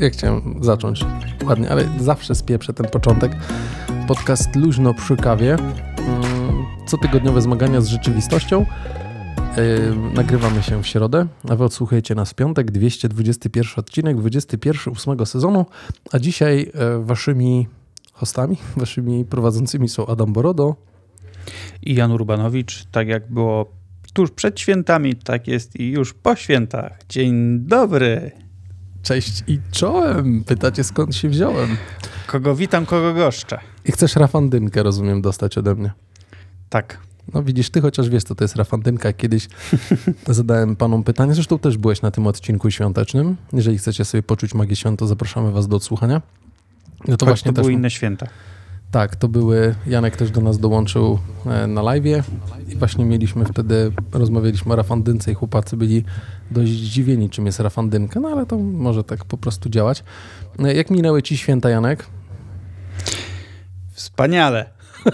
Ja chciałem zacząć ładnie, ale zawsze spieprzę ten początek. Podcast Luźno przy kawie. Cotygodniowe zmagania z rzeczywistością. Nagrywamy się w środę, a wy odsłuchajcie nas w piątek, 221 odcinek, 21 8 sezonu, a dzisiaj waszymi hostami, waszymi prowadzącymi są Adam Borodo i Jan Urbanowicz. Tak jak było tuż przed świętami, tak jest i już po świętach. Dzień dobry. Cześć i czołem. Pytacie, skąd się wziąłem? Kogo witam, kogo goszczę. I chcesz rafandynkę, rozumiem, dostać ode mnie. Tak. No widzisz, ty chociaż wiesz, co to jest rafandynka. Kiedyś zadałem panom pytanie, zresztą też byłeś na tym odcinku świątecznym. Jeżeli chcecie sobie poczuć magię świąt, to zapraszamy was do odsłuchania. No to właśnie to były inne święta. Tak, to były, Janek też do nas dołączył na live'ie i właśnie mieliśmy wtedy, rozmawialiśmy o rafandynce i chłopacy byli dość zdziwieni, czym jest rafandynka, no ale to może tak po prostu działać. Jak minęły ci święta, Janek? Wspaniale.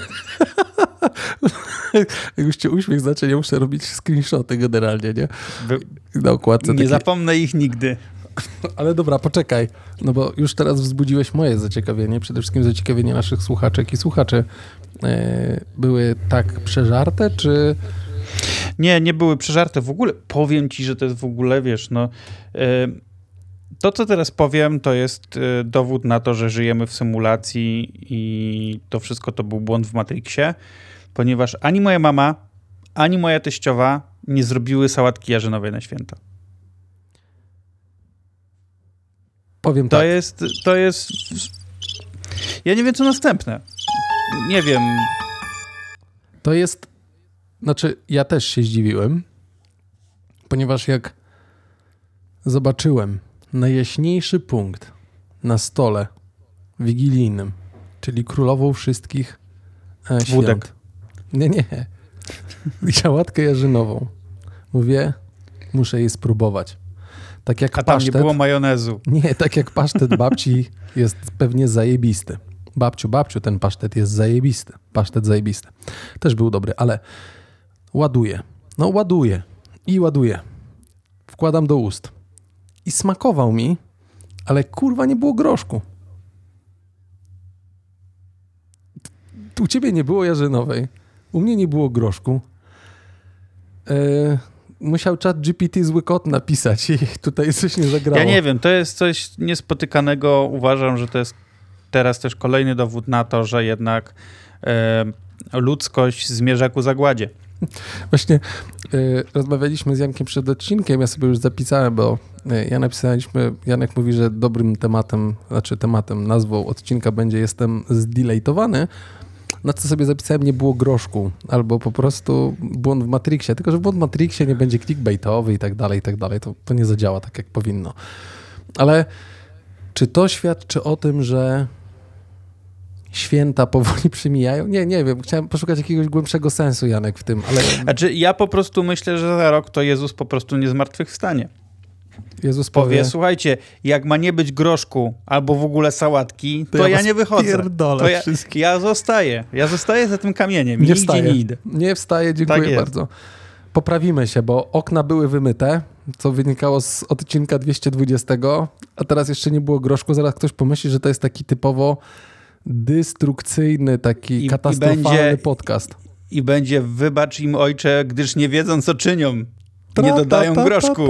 Jak już cię uśmiech zacznie, nie muszę robić screenshoty generalnie, nie? Na okładce nie zapomnę ich nigdy. Ale dobra, poczekaj, no bo już teraz wzbudziłeś moje zaciekawienie, przede wszystkim zaciekawienie naszych słuchaczek i słuchaczy. Były tak przeżarte, czy... Nie były przeżarte w ogóle. Powiem ci, że to jest w ogóle, wiesz, no... To, co teraz powiem, to jest dowód na to, że żyjemy w symulacji i to wszystko to był błąd w Matrixie, ponieważ ani moja mama, ani moja teściowa nie zrobiły sałatki jarzynowej na święta. Powiem to tak. To jest... Ja nie wiem, co następne. Nie wiem. To jest... Znaczy, ja też się zdziwiłem, ponieważ jak zobaczyłem najjaśniejszy punkt na stole wigilijnym, czyli królową wszystkich świąt. Wódek. Nie. Sałatkę jarzynową. Mówię, muszę jej spróbować. Tak jak a tam pasztet, nie było majonezu. Nie, tak jak pasztet babci jest pewnie zajebisty. Babciu, ten pasztet jest zajebisty. Pasztet zajebisty. Też był dobry, ale ładuję. No ładuję. Wkładam do ust. I smakował mi, ale kurwa nie było groszku. U ciebie nie było jarzynowej. U mnie nie było groszku. Musiał ChatGPT zły kod napisać i tutaj coś nie zagrało. Ja nie wiem, to jest coś niespotykanego. Uważam, że to jest teraz też kolejny dowód na to, że jednak ludzkość zmierza ku zagładzie. Właśnie rozmawialiśmy z Jankiem przed odcinkiem, ja sobie już zapisałem, bo Janek mówi, że dobrym tematem, nazwą odcinka będzie Jestem zdelejtowany. Na co sobie zapisałem, nie było groszku, albo po prostu błąd w Matrixie, tylko że błąd w Matrixie nie będzie clickbaitowy i tak dalej, to nie zadziała tak, jak powinno. Ale czy to świadczy o tym, że święta powoli przemijają? Nie wiem, chciałem poszukać jakiegoś głębszego sensu, Janek, w tym, ale... Znaczy, ja po prostu myślę, że za rok to Jezus po prostu nie zmartwychwstanie. Jezus powie, słuchajcie, jak ma nie być groszku albo w ogóle sałatki, to ja nie wychodzę. To ja zostaję. Ja zostaję za tym kamieniem. Nigdzie nie idę. Nie wstaję, dziękuję bardzo. Poprawimy się, bo okna były wymyte, co wynikało z odcinka 220, a teraz jeszcze nie było groszku. Zaraz ktoś pomyśli, że to jest taki typowo destrukcyjny, taki katastrofalny podcast. I będzie, wybacz im, ojcze, gdyż nie wiedzą, co czynią. Nie dodają groszku.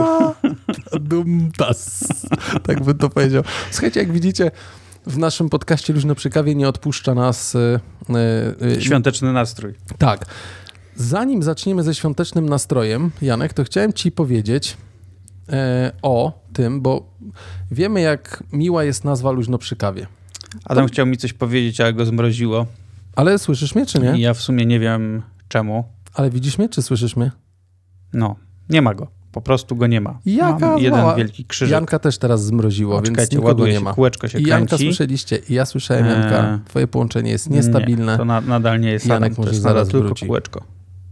Dumtas. Tak bym to powiedział. Słuchajcie, jak widzicie, w naszym podcaście Luźno przy kawie nie odpuszcza nas... świąteczny nastrój. Tak. Zanim zaczniemy ze świątecznym nastrojem, Janek, to chciałem ci powiedzieć o tym, bo wiemy, jak miła jest nazwa Luźno przy kawie. Adam chciał mi coś powiedzieć, ale go zmroziło. Ale słyszysz mnie, czy nie? Ja w sumie nie wiem czemu. Ale widzisz mnie, czy słyszysz mnie? No, nie ma go. Po prostu go nie ma. Mam jeden wielki krzyżyk. Janka też teraz zmroziło, więc nikogo nie ma. Kółeczko się kręci. Janka słyszeliście i ja słyszałem Janka. Twoje połączenie jest niestabilne. Nie, to nadal nie jest. Janek może zaraz tylko wróci. Kółeczko.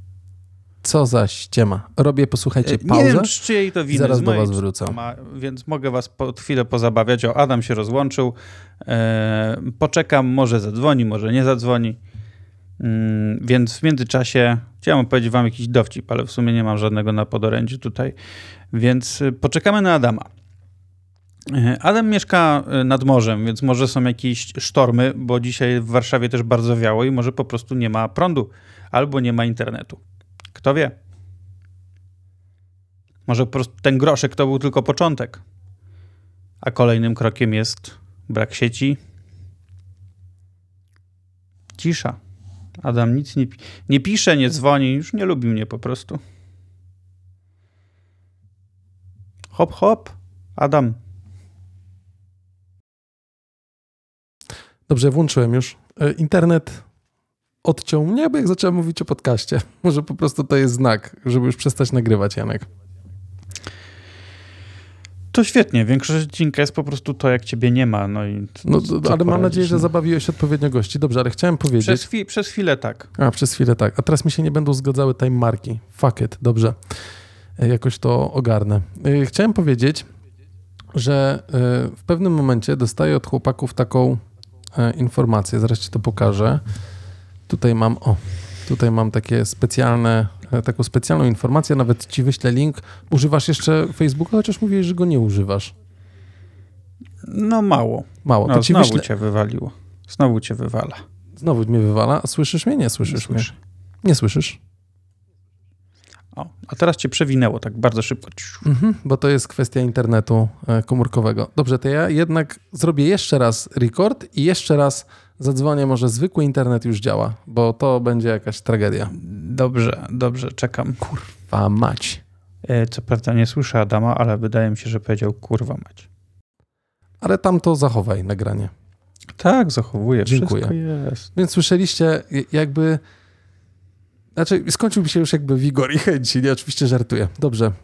Co za ściema. Robię, posłuchajcie, pauzę. Nie wiem, czy czyjej to winy. Zaraz do was wrócę. Więc mogę was chwilę pozabawiać. Adam się rozłączył. Poczekam, może zadzwoni, może nie zadzwoni. Więc w międzyczasie chciałem powiedzieć wam jakiś dowcip, ale w sumie nie mam żadnego na podorędziu tutaj. Więc poczekamy na Adama. Adam mieszka nad morzem, więc może są jakieś sztormy, bo dzisiaj w Warszawie też bardzo wiało i może po prostu nie ma prądu albo nie ma internetu. Kto wie? Może po prostu ten groszek to był tylko początek, a kolejnym krokiem jest brak sieci, cisza. Adam nic nie pisze, nie dzwoni, już nie lubi mnie po prostu. Hop, hop, Adam. Dobrze, włączyłem już. Internet odciął mnie, bo jak zacząłem mówić o podcaście. Może po prostu to jest znak, żeby już przestać nagrywać, Janek. To świetnie. Większość odcinka jest po prostu to, jak ciebie nie ma. Ale mam nadzieję, że zabawiłeś odpowiednio gości. Dobrze, ale chciałem powiedzieć... Przez chwilę tak. Przez chwilę tak. A teraz mi się nie będą zgadzały time marki. Fuck it. Dobrze. Jakoś to ogarnę. Chciałem powiedzieć, że w pewnym momencie dostaję od chłopaków taką informację. Zaraz ci to pokażę. Tutaj mam taką specjalną informację, nawet ci wyślę link. Używasz jeszcze Facebooka, chociaż mówiłeś, że go nie używasz. No mało. Mało. To no, ci znowu cię wywaliło. Znowu cię wywala. Znowu mnie wywala. A słyszysz mnie? Nie słyszysz mnie. Nie słyszysz? O, a teraz cię przewinęło tak bardzo szybko. Bo to jest kwestia internetu komórkowego. Dobrze, to ja jednak zrobię jeszcze raz record i jeszcze raz zadzwonię, może zwykły internet już działa, bo to będzie jakaś tragedia. Dobrze, czekam. Kurwa mać. Co prawda nie słyszę Adama, ale wydaje mi się, że powiedział kurwa mać. Ale tam to zachowaj nagranie. Tak, zachowuję. Dziękuję. Wszystko jest. Więc słyszeliście jakby... Znaczy skończył mi się już jakby wigor i chęci, nie? Oczywiście żartuję. Dobrze.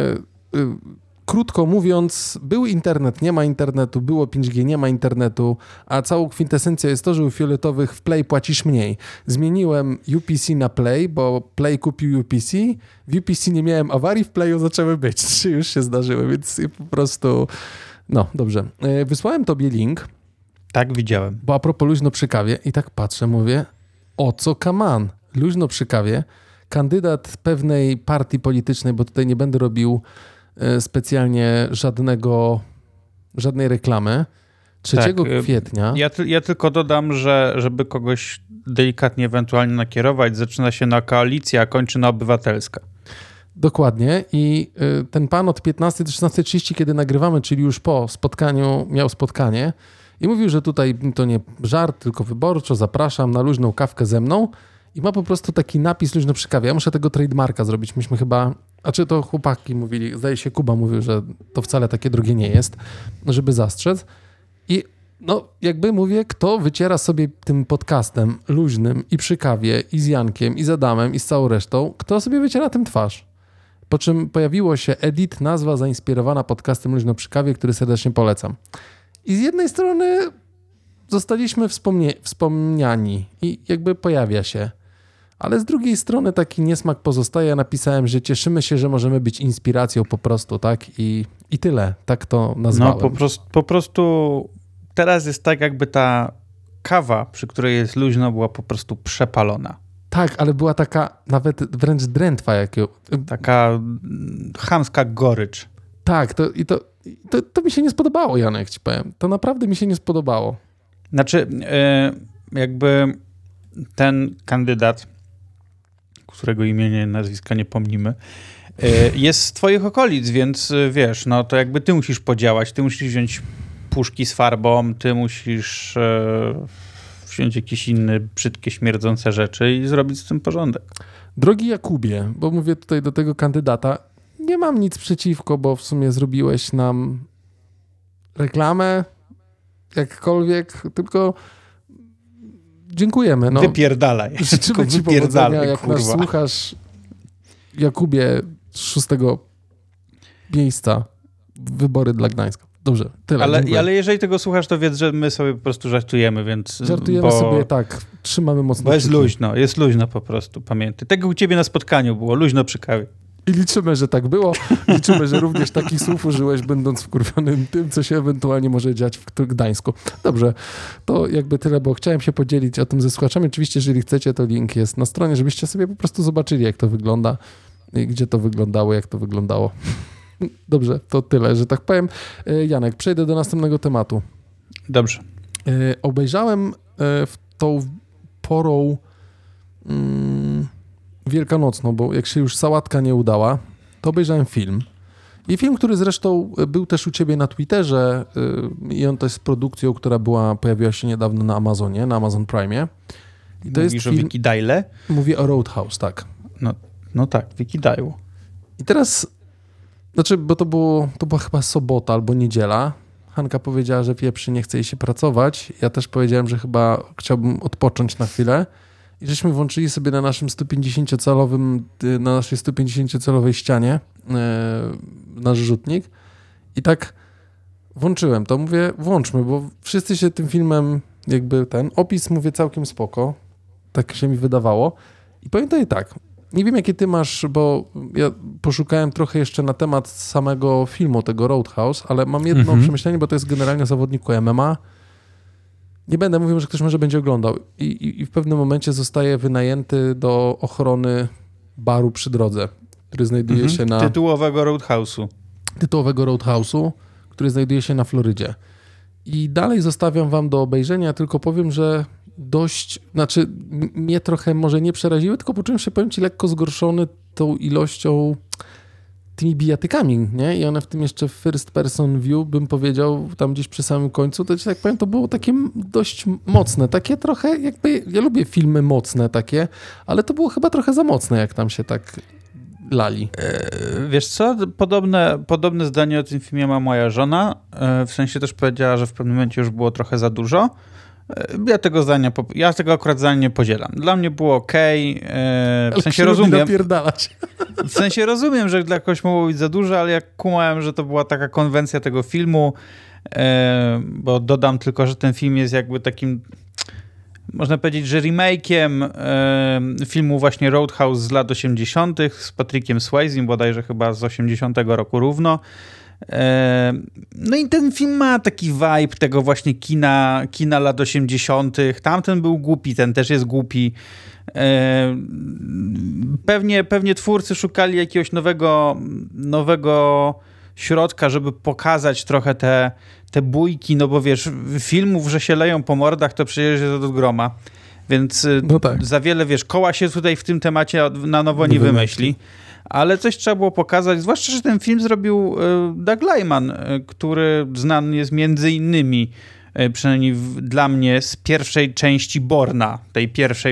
Krótko mówiąc, był internet, nie ma internetu, było 5G, nie ma internetu, a całą kwintesencja jest to, że u fioletowych w Play płacisz mniej. Zmieniłem UPC na Play, bo Play kupił UPC, w UPC nie miałem awarii, w Playu zaczęły być. 3 już się zdarzyły, więc po prostu... No, dobrze. Wysłałem tobie link. Tak, widziałem. Bo a propos luźno przy kawie i tak patrzę, mówię, o co kaman? Luźno przy kawie, kandydat pewnej partii politycznej, bo tutaj nie będę robił specjalnie żadnej reklamy. 3 kwietnia. Ja tylko dodam, że żeby kogoś delikatnie ewentualnie nakierować, zaczyna się na Koalicja, a kończy na Obywatelska. Dokładnie i ten pan od 15 do 16:30, kiedy nagrywamy, czyli już po spotkaniu, miał spotkanie i mówił, że tutaj to nie żart, tylko wyborczo, zapraszam na luźną kawkę ze mną. I ma po prostu taki napis luźno przy kawie. Ja muszę tego trademarka zrobić. Myśmy chyba... A czy to chłopaki mówili, zdaje się Kuba mówił, że to wcale takie drogie nie jest, żeby zastrzec. I no jakby mówię, kto wyciera sobie tym podcastem luźnym i przy kawie, i z Jankiem, i z Adamem, i z całą resztą, kto sobie wyciera tym twarz? Po czym pojawiło się edit, nazwa zainspirowana podcastem luźno przy kawie, który serdecznie polecam. I z jednej strony zostaliśmy wspomniani i jakby pojawia się. Ale z drugiej strony taki niesmak pozostaje. Ja napisałem, że cieszymy się, że możemy być inspiracją po prostu, tak? I tyle. Tak to nazwałem. No po prostu teraz jest tak, jakby ta kawa, przy której jest luźno, była po prostu przepalona. Tak, ale była taka nawet wręcz drętwa. Taka chamska gorycz. Tak, to mi się nie spodobało, Janek, ci powiem. To naprawdę mi się nie spodobało. Znaczy, jakby ten kandydat, którego imienia, nazwiska nie pomnimy, jest z twoich okolic, więc wiesz, no to jakby ty musisz podziałać, ty musisz wziąć puszki z farbą, ty musisz wziąć jakieś inne brzydkie, śmierdzące rzeczy i zrobić z tym porządek. Drogi Jakubie, bo mówię tutaj do tego kandydata, nie mam nic przeciwko, bo w sumie zrobiłeś nam reklamę, jakkolwiek, tylko dziękujemy. No. Wypierdalaj. Życzymy ci powodzenia, jak nas słuchasz, Jakubie, z 6. miejsca, wybory dla Gdańska. Dobrze, tyle. Ale jeżeli tego słuchasz, to wiedz, że my sobie po prostu żartujemy, więc... Żartujemy sobie, tak. Trzymamy mocno. Bo jest luźno po prostu, pamiętaj. Tego u ciebie na spotkaniu było, luźno przy kawie. I liczymy, że tak było. Liczymy, że również takich słów użyłeś, będąc wkurwionym tym, co się ewentualnie może dziać w Gdańsku. Dobrze, to jakby tyle, bo chciałem się podzielić o tym ze słuchaczami. Oczywiście, jeżeli chcecie, to link jest na stronie, żebyście sobie po prostu zobaczyli, jak to wygląda i gdzie to wyglądało, jak to wyglądało. Dobrze, to tyle, że tak powiem. Janek, przejdę do następnego tematu. Dobrze. Obejrzałem w tą porą wielkanocną, bo jak się już sałatka nie udała, to obejrzałem film. I film, który zresztą był też u ciebie na Twitterze i on to jest produkcją, która pojawiła się niedawno na Amazonie, na Amazon Prime. I to Mówisz jest o film, Vicky Dyle? Mówię o Roadhouse, tak. No tak, Vicky Dyle. I teraz, bo to była chyba sobota albo niedziela. Hanka powiedziała, że wieprzy, nie chce jej się pracować. Ja też powiedziałem, że chyba chciałbym odpocząć na chwilę. I żeśmy włączyli sobie na naszym 150-calowym, na naszej 150-calowej ścianie nasz rzutnik. I tak włączyłem to. Mówię, włączmy, bo wszyscy się tym filmem opis, mówię, całkiem spoko. Tak się mi wydawało. I pamiętaj tak, nie wiem jakie ty masz, bo ja poszukałem trochę jeszcze na temat samego filmu, tego Roadhouse, ale mam jedno przemyślenie, bo to jest generalnie o zawodniku MMA. Nie będę mówił, że ktoś może będzie oglądał. I w pewnym momencie zostaje wynajęty do ochrony baru przy drodze, który znajduje się na... Tytułowego Roadhouse'u, który znajduje się na Florydzie. I dalej zostawiam wam do obejrzenia, tylko powiem, że mnie trochę może nie przeraziły, tylko poczułem się, powiem ci, lekko zgorszony tą ilością, tymi bijatykami, nie? I one w tym jeszcze first person view, bym powiedział, tam gdzieś przy samym końcu, to tak powiem, to było takie dość mocne, takie trochę ja lubię filmy mocne takie, ale to było chyba trochę za mocne, jak tam się tak lali. Wiesz co, podobne zdanie o tym filmie ma moja żona, w sensie też powiedziała, że w pewnym momencie już było trochę za dużo. Ja tego akurat zdania nie podzielam. Dla mnie było okej, w sensie rozumiem. W sensie rozumiem, że dla kogoś mogło być za dużo, ale jak kumałem, że to była taka konwencja tego filmu, bo dodam tylko, że ten film jest jakby takim, można powiedzieć, że remake'iem filmu właśnie Roadhouse z lat 80. z Patrickiem Swayzem, bodajże chyba z 80 roku równo. No i ten film ma taki vibe tego właśnie kina lat 80. Tamten był głupi, ten też jest głupi. Pewnie twórcy szukali jakiegoś nowego środka, żeby pokazać trochę te bójki, no bo wiesz, filmów, że się leją po mordach, to przecież jest od groma. Więc tak. Za wiele, wiesz, koła się tutaj w tym temacie na nowo nie wymyśli. Ale coś trzeba było pokazać, zwłaszcza, że ten film zrobił Doug Liman, który znany jest między innymi, przynajmniej dla mnie, z pierwszej części Borna, tej pierwszej.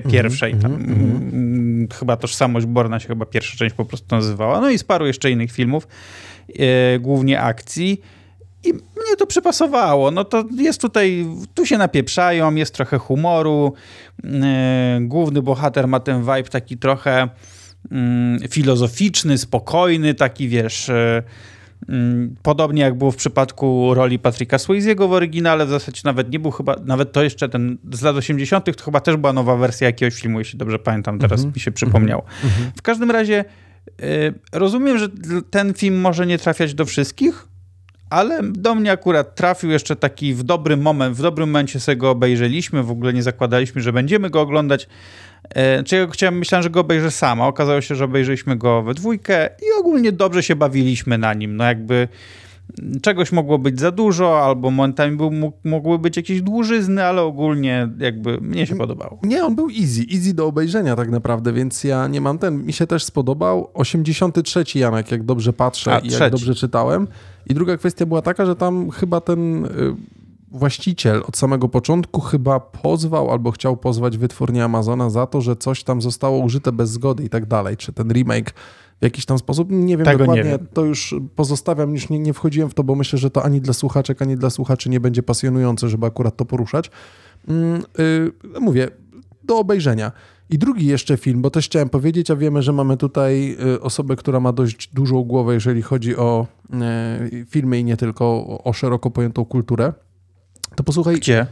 Chyba Tożsamość Borna się chyba pierwsza część po prostu nazywała. No i z paru jeszcze innych filmów, głównie akcji. I mnie to przypasowało. No to jest tu się napieprzają, jest trochę humoru. Główny bohater ma ten vibe taki trochę filozoficzny, spokojny, taki wiesz, podobnie jak było w przypadku roli Patricka Swayzego w oryginale, w zasadzie nawet nie był chyba, nawet to jeszcze ten z lat 80. to chyba też była nowa wersja jakiegoś filmu, jeśli dobrze pamiętam, teraz mi się przypomniał. W każdym razie rozumiem, że ten film może nie trafiać do wszystkich, ale do mnie akurat trafił jeszcze taki w dobrym momencie sobie go obejrzeliśmy, w ogóle nie zakładaliśmy, że będziemy go oglądać. Myślałem, że go obejrzę sam, a okazało się, że obejrzeliśmy go we dwójkę i ogólnie dobrze się bawiliśmy na nim. No jakby czegoś mogło być za dużo, albo momentami mogły być jakieś dłużyzny, ale ogólnie jakby mnie się podobało. Nie, on był easy do obejrzenia tak naprawdę, więc ja nie mam mi się też spodobał. 83 Janek, jak dobrze patrzę jak dobrze czytałem. I druga kwestia była taka, że tam chyba ten właściciel od samego początku chyba pozwał albo chciał pozwać wytwórnię Amazona za to, że coś tam zostało użyte bez zgody i tak dalej. Czy ten remake w jakiś tam sposób, nie wiem tego dokładnie, nie wiem. To już pozostawiam, już nie wchodziłem w to, bo myślę, że to ani dla słuchaczek, ani dla słuchaczy nie będzie pasjonujące, żeby akurat to poruszać. Mówię, do obejrzenia. I drugi jeszcze film, bo też chciałem powiedzieć, a wiemy, że mamy tutaj osobę, która ma dość dużą głowę, jeżeli chodzi o filmy i nie tylko, o szeroko pojętą kulturę. To posłuchaj... Gdzie?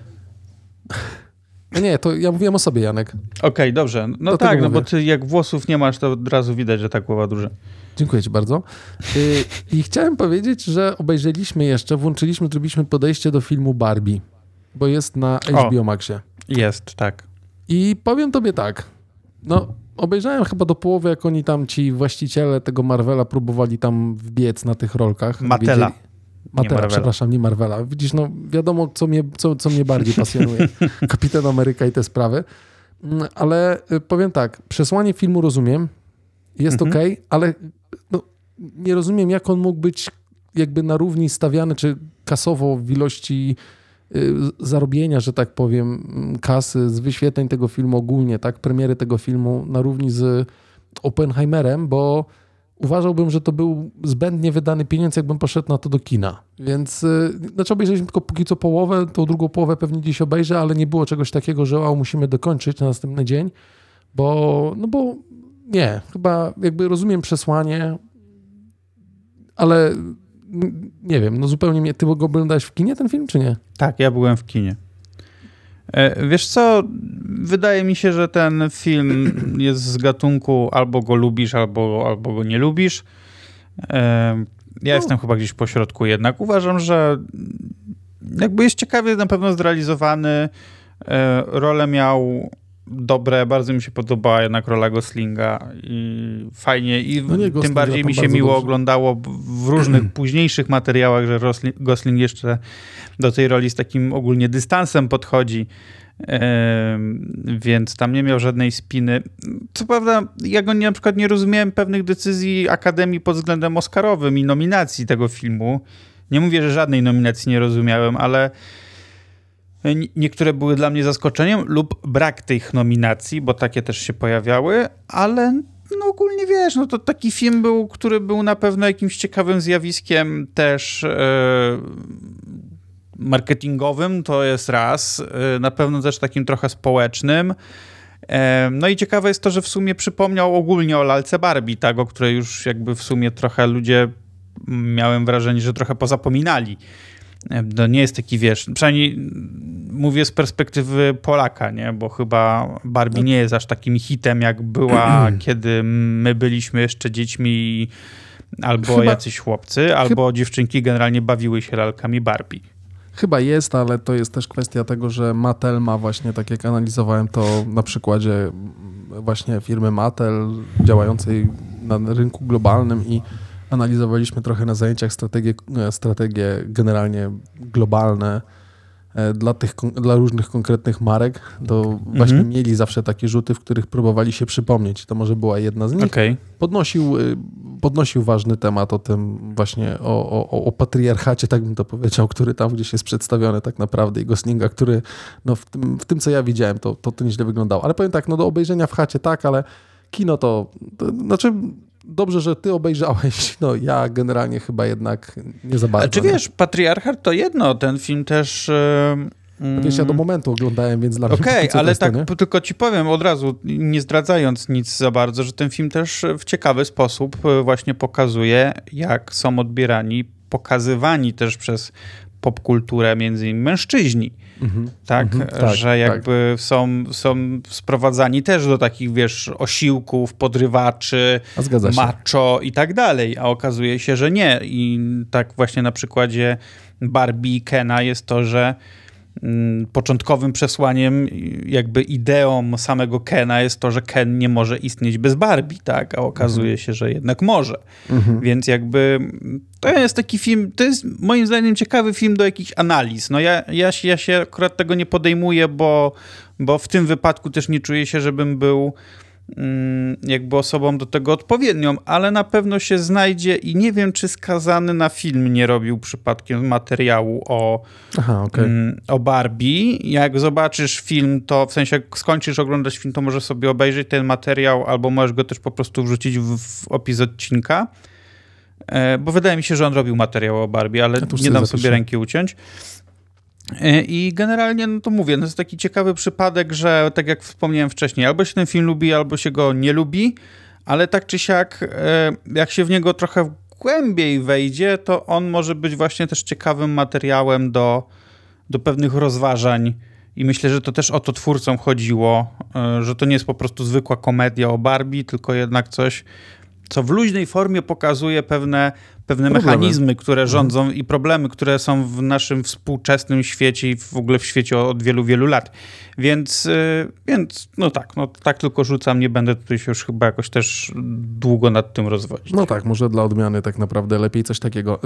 Nie, to ja mówiłem o sobie, Janek. Okej, dobrze. No tak, no bo ty jak włosów nie masz, to od razu widać, że ta głowa duża. Dziękuję ci bardzo. I chciałem powiedzieć, że zrobiliśmy podejście do filmu Barbie, bo jest na HBO Maxie. Jest, tak. I powiem tobie tak, no obejrzałem chyba do połowy, jak oni tam, ci właściciele tego Marvela próbowali tam wbiec na tych rolkach. Matela. Matela, przepraszam, nie Marvela. Widzisz, no wiadomo, co mnie bardziej pasjonuje. Kapitan Ameryka i te sprawy. Ale powiem tak, przesłanie filmu rozumiem, jest okej, ale no, nie rozumiem, jak on mógł być jakby na równi stawiany, czy kasowo w ilości zarobienia, że tak powiem, kasy z wyświetleń tego filmu ogólnie, tak, premiery tego filmu na równi z Oppenheimerem, bo uważałbym, że to był zbędnie wydany pieniądz, jakbym poszedł na to do kina. Więc znaczy obejrzeliśmy tylko póki co połowę, tą drugą połowę pewnie dziś obejrzę, ale nie było czegoś takiego, że musimy dokończyć na następny dzień, bo nie, chyba jakby rozumiem przesłanie, ale nie wiem, no zupełnie mnie... Ty go oglądałeś w kinie ten film, czy nie? Tak, ja byłem w kinie. Wiesz co, wydaje mi się, że ten film jest z gatunku albo go lubisz, albo go nie lubisz. Ja jestem chyba gdzieś po środku jednak. Uważam, że jakby jest ciekawie na pewno zrealizowany. Rolę miał dobre, bardzo mi się podobała jednak rola Goslinga i fajnie i tym bardziej mi się miło oglądało w różnych późniejszych materiałach, że Gosling jeszcze do tej roli z takim ogólnie dystansem podchodzi, więc tam nie miał żadnej spiny. Co prawda ja na przykład nie rozumiałem pewnych decyzji Akademii pod względem oscarowym i nominacji tego filmu. Nie mówię, że żadnej nominacji nie rozumiałem, ale niektóre były dla mnie zaskoczeniem lub brak tych nominacji, bo takie też się pojawiały, ale no ogólnie wiesz, no to taki film był, który był na pewno jakimś ciekawym zjawiskiem też marketingowym, to jest raz, na pewno też takim trochę społecznym. No i ciekawe jest to, że w sumie przypomniał ogólnie o lalce Barbie, tak, o której już jakby w sumie trochę ludzie, miałem wrażenie, że trochę pozapominali. To nie jest taki, wiesz, przynajmniej mówię z perspektywy Polaka, nie? Bo chyba Barbie nie jest aż takim hitem, jak była, kiedy my byliśmy jeszcze dziećmi albo jacyś chłopcy, albo dziewczynki generalnie bawiły się lalkami Barbie. Chyba jest, ale to jest też kwestia tego, że Mattel ma właśnie, tak jak analizowałem to na przykładzie właśnie firmy Mattel działającej na rynku globalnym i analizowaliśmy trochę na zajęciach strategie generalnie globalne dla różnych konkretnych marek, to właśnie mieli zawsze takie rzuty, w których próbowali się przypomnieć. To może była jedna z nich. Okay. Podnosił ważny temat o tym właśnie, o patriarchacie, tak bym to powiedział, który tam gdzieś jest przedstawiony tak naprawdę i Goslinga, który no w tym co ja widziałem, to nieźle wyglądało. Ale powiem tak, no do obejrzenia w chacie tak, ale kino to znaczy... Dobrze, że ty obejrzałeś. No ja generalnie chyba jednak nie za bardzo. A czy wiesz, Patriarchat to jedno, ten film też... Wiesz, ja do momentu oglądałem, więc dla mnie... Okej, ale tak tylko ci powiem od razu, nie zdradzając nic za bardzo, że ten film też w ciekawy sposób właśnie pokazuje, jak są odbierani, pokazywani też przez popkulturę między innymi mężczyźni. Tak, że jakby są sprowadzani też do takich, wiesz, osiłków, podrywaczy, macho i tak dalej, a okazuje się, że nie. I tak właśnie na przykładzie Barbie i Kena jest to, że początkowym przesłaniem, jakby ideą samego Kena jest to, że Ken nie może istnieć bez Barbie, tak? A okazuje się, że jednak może. Więc jakby to jest taki film, to jest moim zdaniem ciekawy film do jakichś analiz. No ja się akurat tego nie podejmuję, bo w tym wypadku też nie czuję się, żebym był jakby osobą do tego odpowiednią, ale na pewno się znajdzie i nie wiem, czy Skazany na film nie robił przypadkiem materiału o Barbie. Jak zobaczysz film, to w sensie jak skończysz oglądać film, to możesz sobie obejrzeć ten materiał, albo możesz go też po prostu wrzucić w opis odcinka, bo wydaje mi się, że on robił materiał o Barbie, ale nie dam sobie ręki uciąć. I generalnie, no to mówię, no jest taki ciekawy przypadek, że tak jak wspomniałem wcześniej, albo się ten film lubi, albo się go nie lubi, ale tak czy siak, jak się w niego trochę głębiej wejdzie, to on może być właśnie też ciekawym materiałem do pewnych rozważań i myślę, że to też o to twórcom chodziło, że to nie jest po prostu zwykła komedia o Barbie, tylko jednak coś, co w luźnej formie pokazuje pewne pewne mechanizmy, które rządzą i problemy, które są w naszym współczesnym świecie i w ogóle w świecie od wielu, wielu lat. Więc no tak tylko rzucam, nie będę tutaj się już chyba jakoś też długo nad tym rozwodzić. No tak, może dla odmiany tak naprawdę lepiej coś takiego.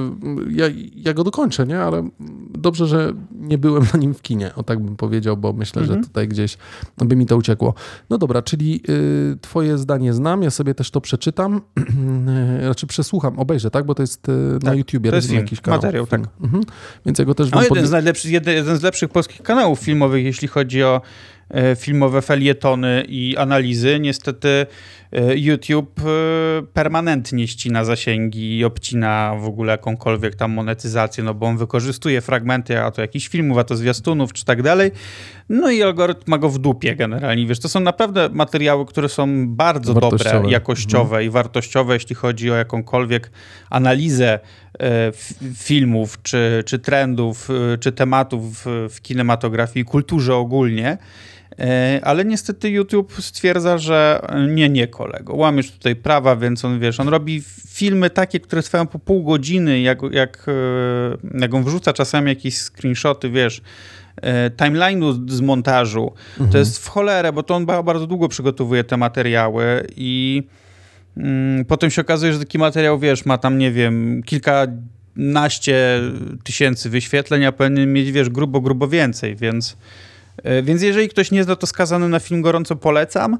Ja go dokończę, nie? Ale dobrze, że nie byłem na nim w kinie, o tak bym powiedział, bo myślę, że tutaj gdzieś by mi to uciekło. No dobra, czyli twoje zdanie znam, ja sobie też to przeczytam, znaczy przesłucham, obejrzę, tak? Bo to jest na YouTubie. To jest film, jakiś kanał. materiał, tak. Więc ja go też jeden z lepszych polskich kanałów filmowych, jeśli chodzi o filmowe felietony i analizy. Niestety YouTube permanentnie ścina zasięgi i obcina w ogóle jakąkolwiek tam monetyzację, no bo on wykorzystuje fragmenty, a to jakichś filmów, a to zwiastunów, czy tak dalej. No i algorytm ma go w dupie generalnie. Wiesz, to są naprawdę materiały, które są bardzo dobre, jakościowe i wartościowe, jeśli chodzi o jakąkolwiek analizę filmów, czy trendów, czy tematów w kinematografii i kulturze ogólnie. Ale niestety YouTube stwierdza, że nie kolego, łamiesz tutaj prawa, więc on robi filmy takie, które trwają po pół godziny, jak on wrzuca czasami jakieś screenshoty, wiesz, timeline'u z montażu. To jest w cholerę, bo to on bardzo długo przygotowuje te materiały i potem się okazuje, że taki materiał, wiesz, ma tam, nie wiem, kilkanaście tysięcy wyświetleń, a powinien mieć, wiesz, grubo więcej, więc jeżeli ktoś nie zna, to skazany na film gorąco polecam.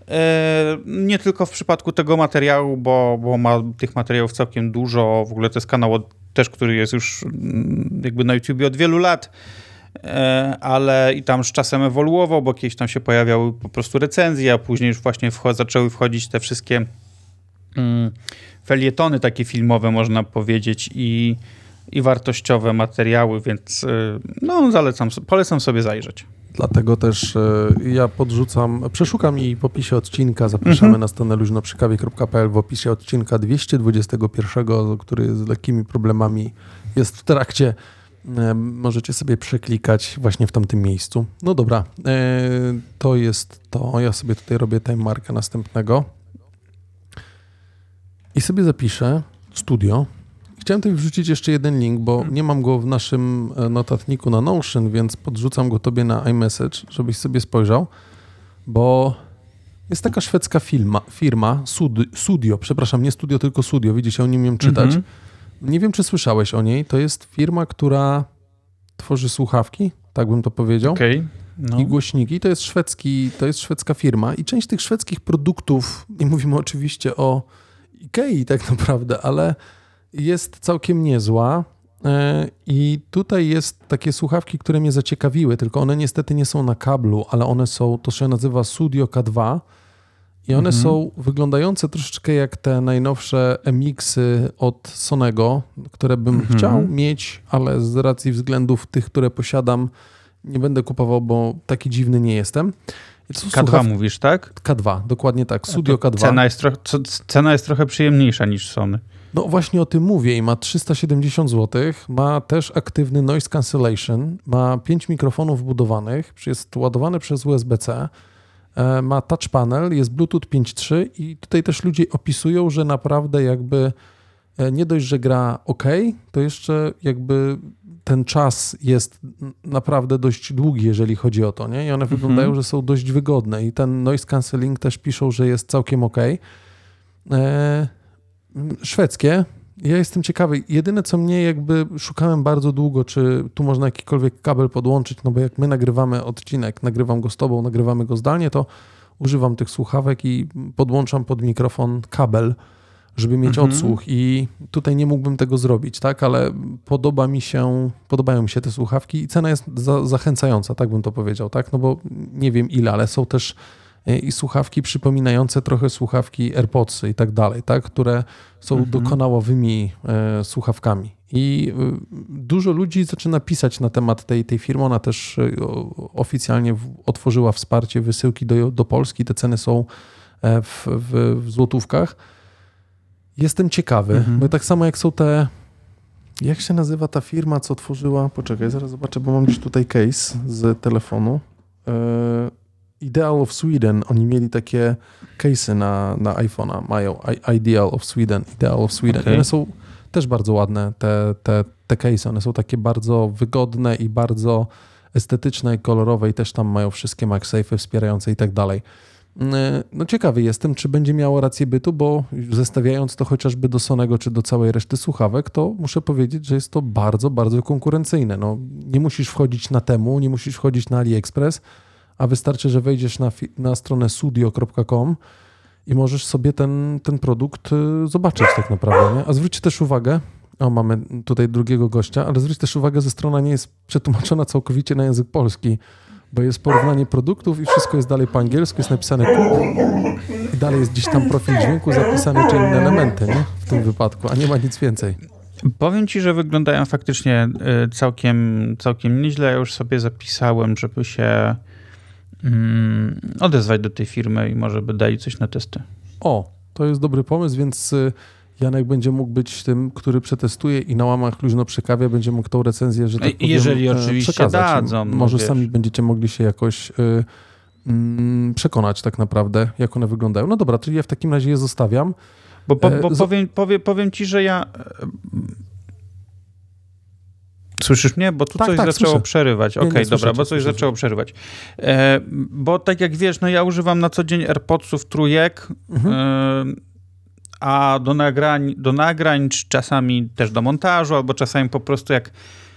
Nie tylko w przypadku tego materiału, bo ma tych materiałów całkiem dużo. W ogóle to jest kanał też, który jest już jakby na YouTubie od wielu lat, ale i tam z czasem ewoluował, bo kiedyś tam się pojawiały po prostu recenzje, a później już właśnie zaczęły wchodzić te wszystkie felietony takie filmowe, można powiedzieć, i wartościowe materiały, więc no polecam sobie zajrzeć. Dlatego też ja przeszukam i w opisie odcinka zapraszamy na stronę luźnoprzykawie.pl w opisie odcinka 221, który z lekkimi problemami jest w trakcie. Możecie sobie przeklikać właśnie w tamtym miejscu. No dobra, to jest to. Ja sobie tutaj robię timemarkę następnego i sobie zapiszę studio. Chciałem tutaj wrzucić jeszcze jeden link, bo nie mam go w naszym notatniku na Notion, więc podrzucam go tobie na iMessage, żebyś sobie spojrzał, bo jest taka szwedzka firma Sudio, przepraszam, nie studio, tylko Sudio, widzicie, o nim umiem czytać. Nie wiem, czy słyszałeś o niej. To jest firma, która tworzy słuchawki, tak bym to powiedział, i głośniki. To jest szwedzka firma i część tych szwedzkich produktów, nie mówimy oczywiście o Ikei tak naprawdę, ale jest całkiem niezła i tutaj jest takie słuchawki, które mnie zaciekawiły, tylko one niestety nie są na kablu, ale one są, to się nazywa Sudio K2 i one są wyglądające troszeczkę jak te najnowsze MX-y od Sonego, które bym chciał mieć, ale z racji względów tych, które posiadam, nie będę kupował, bo taki dziwny nie jestem. K2 mówisz, tak? K2, dokładnie tak, Sudio K2. Cena jest trochę przyjemniejsza niż Sony. No właśnie o tym mówię i ma 370 zł, ma też aktywny noise cancellation, ma 5 mikrofonów wbudowanych, jest ładowany przez USB-C, ma touch panel, jest Bluetooth 5.3 i tutaj też ludzie opisują, że naprawdę jakby nie dość, że gra ok, to jeszcze jakby ten czas jest naprawdę dość długi, jeżeli chodzi o to, nie? I one wyglądają, że są dość wygodne i ten noise cancelling też piszą, że jest całkiem ok. Szwedzkie. Ja jestem ciekawy. Jedyne, co mnie jakby szukałem bardzo długo, czy tu można jakikolwiek kabel podłączyć, no bo jak my nagrywamy odcinek, nagrywam go z tobą, nagrywamy go zdalnie, to używam tych słuchawek i podłączam pod mikrofon kabel, żeby mieć odsłuch i tutaj nie mógłbym tego zrobić, tak, ale podobają mi się te słuchawki i cena jest zachęcająca, tak bym to powiedział, tak, no bo nie wiem ile, ale są też i słuchawki przypominające trochę słuchawki AirPodsy i tak dalej, tak, które są dokonałowymi słuchawkami. I dużo ludzi zaczyna pisać na temat tej firmy. Ona też oficjalnie otworzyła wsparcie wysyłki do Polski. Te ceny są w złotówkach. Jestem ciekawy, bo tak samo jak są te... Jak się nazywa ta firma, co otworzyła? Poczekaj, zaraz zobaczę, bo mam gdzieś tutaj case z telefonu. Ideal of Sweden. Oni mieli takie case'y na iPhone'a. Mają Ideal of Sweden. Okay. One są Też bardzo ładne te case, one są takie bardzo wygodne i bardzo estetyczne i kolorowe i też tam mają wszystkie MagSafe'y wspierające i tak dalej. No ciekawy jestem, czy będzie miało rację bytu, bo zestawiając to chociażby do Sonego czy do całej reszty słuchawek, to muszę powiedzieć, że jest to bardzo, bardzo konkurencyjne. No, nie musisz wchodzić na Temu, nie musisz wchodzić na AliExpress, a wystarczy, że wejdziesz na stronę sudio.com i możesz sobie ten produkt zobaczyć tak naprawdę. Nie? A zwróćcie też uwagę, mamy tutaj drugiego gościa, ale zwróćcie też uwagę, że strona nie jest przetłumaczona całkowicie na język polski, bo jest porównanie produktów i wszystko jest dalej po angielsku, jest napisane i dalej jest gdzieś tam profil dźwięku zapisany, czy inne elementy, nie? W tym wypadku, a nie ma nic więcej. Powiem ci, że wyglądają faktycznie całkiem nieźle. Ja już sobie zapisałem, żeby się odezwać do tej firmy i może by dali coś na testy. O, to jest dobry pomysł, więc Janek będzie mógł być tym, który przetestuje i na łamach Luźno przy kawie będzie mógł tą recenzję, że tak powiem, jeżeli oczywiście przekazać. dadzą. Może sami będziecie mogli się jakoś przekonać tak naprawdę, jak one wyglądają. No dobra, czyli ja w takim razie je zostawiam. Bo powiem ci, że ja... Słyszysz mnie? Bo tu coś zaczęło słyszę. przerywać. Okej, dobra, bo coś zaczęło przerywać. Bo tak jak wiesz, no ja używam na co dzień AirPodsów trójek, a do nagrań, czy czasami też do montażu, albo czasami po prostu jak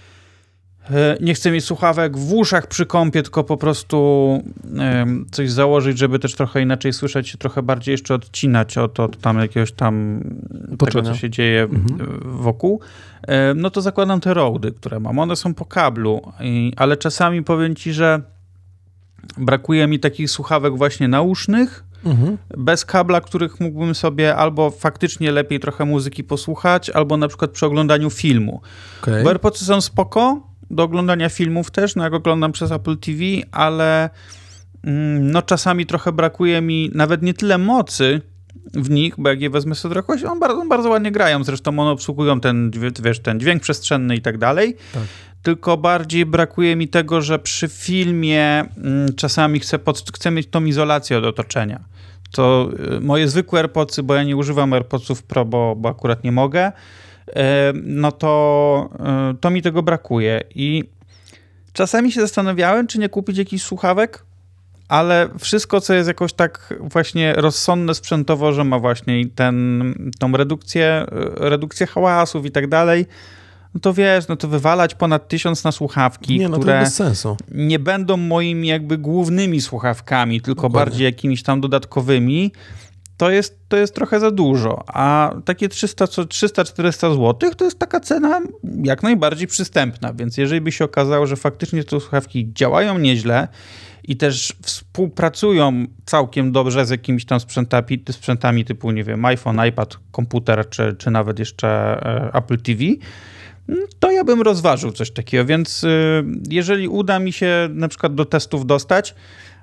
nie chcę mieć słuchawek w uszach przy kąpie, tylko po prostu coś założyć, żeby też trochę inaczej słyszeć, się trochę bardziej jeszcze odcinać od tam jakiegoś tam tego, co się dzieje wokół, no to zakładam te Rody, które mam. One są po kablu, ale czasami powiem ci, że brakuje mi takich słuchawek właśnie nausznych, bez kabla, których mógłbym sobie albo faktycznie lepiej trochę muzyki posłuchać, albo na przykład przy oglądaniu filmu. Okay. Bo AirPodsy są spoko, do oglądania filmów też, no jak oglądam przez Apple TV, ale no czasami trochę brakuje mi nawet nie tyle mocy w nich, bo jak je wezmę sobie trochę, one bardzo ładnie grają, zresztą one obsługują ten dźwięk przestrzenny i tak dalej, tak. Tylko bardziej brakuje mi tego, że przy filmie czasami chcę mieć tą izolację od otoczenia. To moje zwykłe AirPodsy, bo ja nie używam AirPodsów Pro, bo akurat nie mogę, no to mi tego brakuje. I czasami się zastanawiałem, czy nie kupić jakichś słuchawek, ale wszystko, co jest jakoś tak właśnie rozsądne sprzętowo, że ma właśnie tą redukcję hałasów i tak dalej, no to wiesz, no to wywalać ponad 1000 na słuchawki, które bez sensu. Nie będą moimi jakby głównymi słuchawkami, tylko Dokładnie. bardziej jakimiś tam dodatkowymi, to jest trochę za dużo. A takie 300-400 zł to jest taka cena jak najbardziej przystępna, więc jeżeli by się okazało, że faktycznie te słuchawki działają nieźle i też współpracują całkiem dobrze z jakimiś tam sprzętami typu, nie wiem, iPhone, iPad, komputer, czy nawet jeszcze Apple TV, to ja bym rozważył coś takiego, więc jeżeli uda mi się na przykład do testów dostać,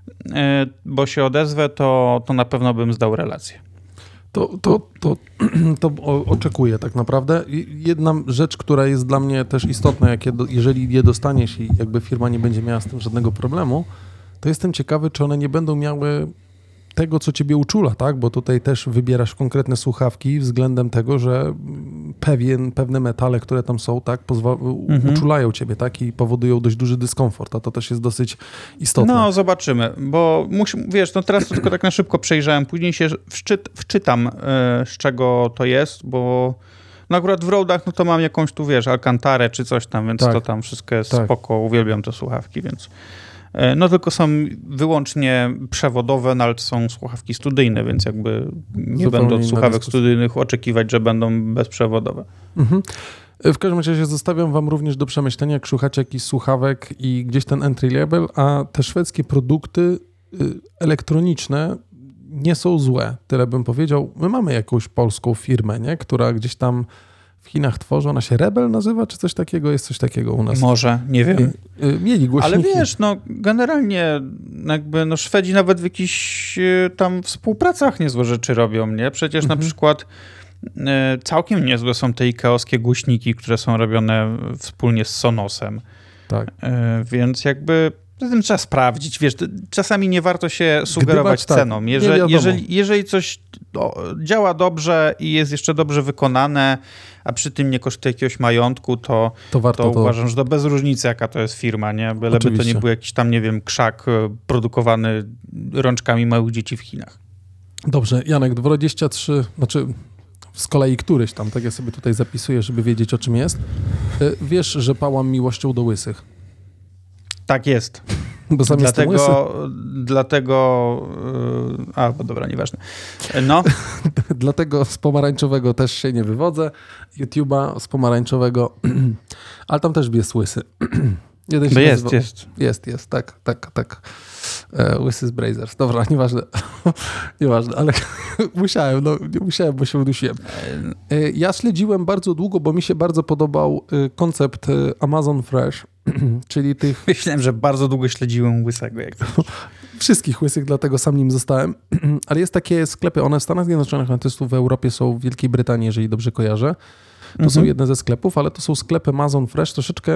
bo się odezwę, to na pewno bym zdał relację. To oczekuję tak naprawdę. Jedna rzecz, która jest dla mnie też istotna, jeżeli je dostaniesz i jakby firma nie będzie miała z tym żadnego problemu, to jestem ciekawy, czy one nie będą miały tego, co ciebie uczula, tak? Bo tutaj też wybierasz konkretne słuchawki względem tego, że pewne metale, które tam są, tak, uczulają ciebie, tak? I powodują dość duży dyskomfort, a to też jest dosyć istotne. No, zobaczymy, bo wiesz, no teraz to tylko tak na szybko przejrzałem, później się wczytam, z czego to jest, bo no akurat w Rodach, no to mam jakąś tu, wiesz, Alcantarę czy coś tam, więc to tam wszystko jest spoko, uwielbiam te słuchawki, więc... No tylko są wyłącznie przewodowe, no ale to są słuchawki studyjne, więc jakby nie będę od słuchawek studyjnych oczekiwać, że będą bezprzewodowe. W każdym razie zostawiam wam również do przemyślenia, jak szukacie jakichś słuchawek i gdzieś ten entry level, a te szwedzkie produkty elektroniczne nie są złe. Tyle bym powiedział. My mamy jakąś polską firmę, nie? Która gdzieś tam w Chinach tworzy, ona się Rebel nazywa, czy coś takiego? Jest coś takiego u nas. Może, nie wiem. Mieli głośniki. Ale wiesz, no generalnie jakby no Szwedzi nawet w jakichś tam współpracach niezłe rzeczy robią, nie? Przecież na przykład całkiem niezłe są te IKEA-owskie głośniki, które są robione wspólnie z Sonosem. Tak. Więc jakby Zatem trzeba sprawdzić, wiesz, czasami nie warto się sugerować tak, ceną. Jeżeli coś działa dobrze i jest jeszcze dobrze wykonane, a przy tym nie kosztuje jakiegoś majątku, to uważam, że to bez różnicy, jaka to jest firma, nie? Byleby to nie był jakiś tam, nie wiem, krzak produkowany rączkami małych dzieci w Chinach. Dobrze, Janek, 23, z kolei któryś tam, tak ja sobie tutaj zapisuję, żeby wiedzieć, o czym jest. Wiesz, że pałam miłością do łysych. Tak jest. Bo sam bo dobra, nieważne. No. Dlatego z pomarańczowego też się nie wywodzę. YouTube'a z pomarańczowego, ale tam też jest łysy. Jeden się jest, tak. Łysy z Brazers. Dobra, nieważne, ale nie musiałem, bo się udusiłem. Ja śledziłem bardzo długo, bo mi się bardzo podobał koncept Amazon Fresh, czyli tych... Myślałem, że bardzo długo śledziłem łysego. Wszystkich łysych, dlatego sam nim zostałem. Ale jest takie sklepy, one w Stanach Zjednoczonych, natomiast w Europie są, w Wielkiej Brytanii, jeżeli dobrze kojarzę. To są jedne ze sklepów, ale to są sklepy Amazon Fresh, troszeczkę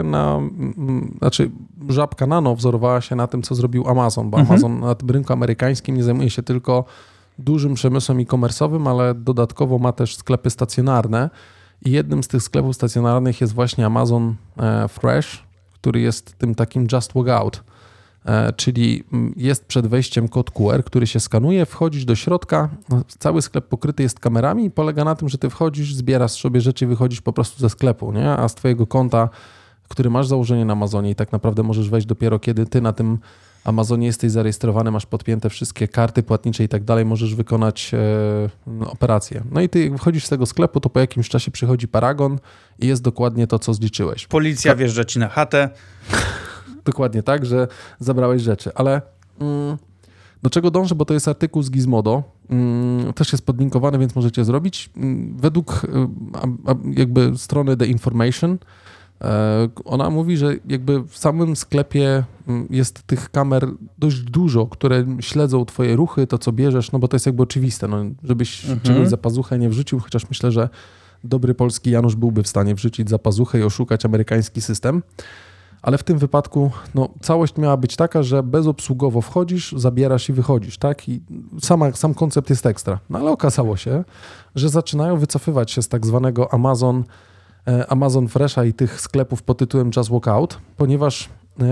Żabka Nano wzorowała się na tym, co zrobił Amazon, bo Amazon na tym rynku amerykańskim nie zajmuje się tylko dużym przemysłem e-commerce'owym, ale dodatkowo ma też sklepy stacjonarne i jednym z tych sklepów stacjonarnych jest właśnie Amazon Fresh, który jest tym takim Just Walk Out, czyli jest przed wejściem kod QR, który się skanuje, wchodzisz do środka, cały sklep pokryty jest kamerami i polega na tym, że ty wchodzisz, zbierasz sobie rzeczy, wychodzisz po prostu ze sklepu, nie? A z twojego konta, który masz założenie na Amazonie i tak naprawdę możesz wejść dopiero kiedy ty na tym Amazonie jesteś zarejestrowany, masz podpięte wszystkie karty płatnicze i tak dalej, możesz wykonać operację. No i ty wchodzisz z tego sklepu, to po jakimś czasie przychodzi paragon i jest dokładnie to, co zliczyłeś. Policja wjeżdża ci na chatę. Dokładnie tak, że zabrałeś rzeczy, ale do czego dążę, bo to jest artykuł z Gizmodo, też jest podlinkowany, więc możecie zrobić. Według jakby strony The Information, ona mówi, że jakby w samym sklepie jest tych kamer dość dużo, które śledzą twoje ruchy, to co bierzesz, no bo to jest jakby oczywiste, no, żebyś czegoś za pazuchę nie wrzucił, chociaż myślę, że dobry polski Janusz byłby w stanie wrzucić za pazuchę i oszukać amerykański system. Ale w tym wypadku całość miała być taka, że bezobsługowo wchodzisz, zabierasz i wychodzisz, tak? I sam koncept jest ekstra. No ale okazało się, że zaczynają wycofywać się z tak zwanego Amazon Fresha i tych sklepów pod tytułem Just Walk Out, ponieważ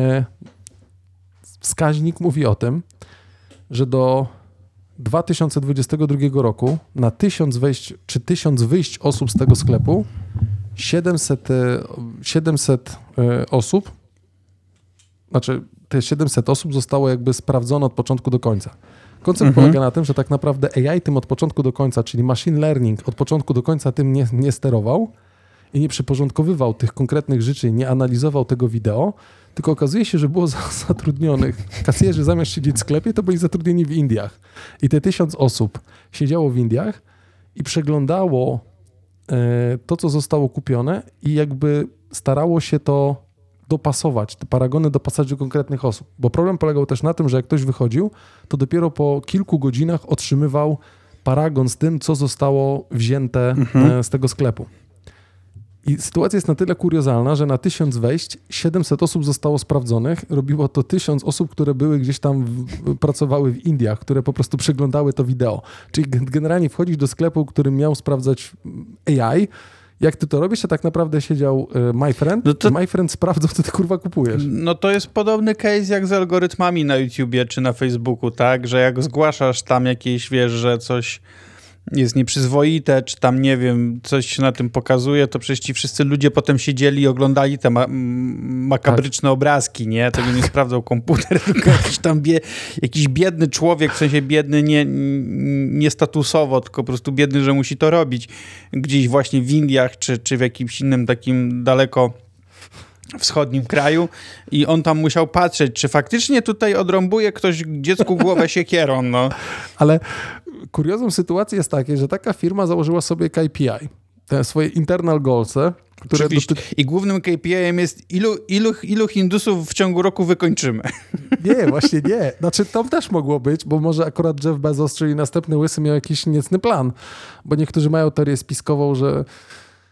wskaźnik mówi o tym, że do 2022 roku na 1000 wejść czy 1000 wyjść osób z tego sklepu 700 osób, te 700 osób zostało jakby sprawdzone od początku do końca. Koncept polega na tym, że tak naprawdę AI tym od początku do końca, czyli machine learning od początku do końca tym nie sterował i nie przyporządkowywał tych konkretnych rzeczy, nie analizował tego wideo, tylko okazuje się, że było zatrudnionych kasjerzy zamiast siedzieć w sklepie, to byli zatrudnieni w Indiach. I te 1000 osób siedziało w Indiach i przeglądało to, co zostało kupione i jakby starało się to dopasować, te paragony dopasować do konkretnych osób. Bo problem polegał też na tym, że jak ktoś wychodził, to dopiero po kilku godzinach otrzymywał paragon z tym, co zostało wzięte z tego sklepu. I sytuacja jest na tyle kuriozalna, że na 1000 wejść 700 osób zostało sprawdzonych. Robiło to 1000 osób, które były gdzieś tam, pracowały w Indiach, które po prostu przeglądały to wideo. Czyli generalnie wchodzisz do sklepu, który miał sprawdzać AI. Jak ty to robisz, to tak naprawdę siedział My Friend i My Friend sprawdzał, co ty kurwa kupujesz. No to jest podobny case jak z algorytmami na YouTubie czy na Facebooku, tak? Że jak zgłaszasz tam jakieś, wiesz, że coś jest nieprzyzwoite, czy tam, nie wiem, coś się na tym pokazuje, to przecież ci wszyscy ludzie potem siedzieli i oglądali te makabryczne obrazki, nie? Tego nie sprawdzał komputer, tylko jakiś tam jakiś biedny człowiek, w sensie biedny nie statusowo, tylko po prostu biedny, że musi to robić. Gdzieś właśnie w Indiach, czy w jakimś innym takim daleko wschodnim kraju i on tam musiał patrzeć, czy faktycznie tutaj odrąbuje ktoś dziecku głowę siekierą, no. Ale kuriozum sytuacji jest takie, że taka firma założyła sobie KPI, te swoje internal goals'e, które... I głównym KPI-em jest ilu Hindusów w ciągu roku wykończymy. Nie, właśnie nie. Znaczy to też mogło być, bo może akurat Jeff Bezos, czyli następny łysy, miał jakiś niecny plan, bo niektórzy mają teorię spiskową, że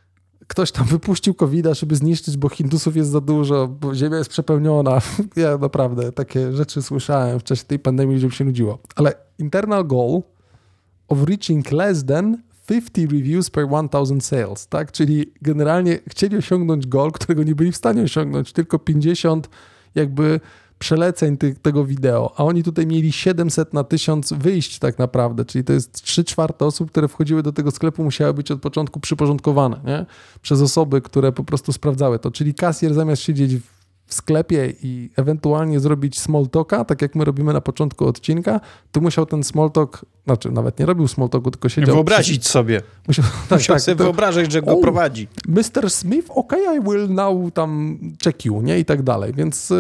ktoś tam wypuścił COVID-a, żeby zniszczyć, bo Hindusów jest za dużo, bo ziemia jest przepełniona. Ja naprawdę takie rzeczy słyszałem w czasie tej pandemii, ludziom się nudziło. Ale internal goal of reaching less than 50 reviews per 1000 sales, tak? Czyli generalnie chcieli osiągnąć goal, którego nie byli w stanie osiągnąć, tylko 50 jakby przeleceń tego wideo, a oni tutaj mieli 700 na 1000 wyjść tak naprawdę, czyli to jest 3/4 osób, które wchodziły do tego sklepu, musiały być od początku przyporządkowane, nie? Przez osoby, które po prostu sprawdzały to, czyli kasjer zamiast siedzieć w sklepie i ewentualnie zrobić small talka, tak jak my robimy na początku odcinka, to musiał ten small talk, znaczy nawet nie robił small talku, tylko siedział... Wyobrazić sobie. Musiał sobie wyobrażać, że go prowadzi. Mr. Smith, okay, I will now tam check you, nie? I tak dalej, więc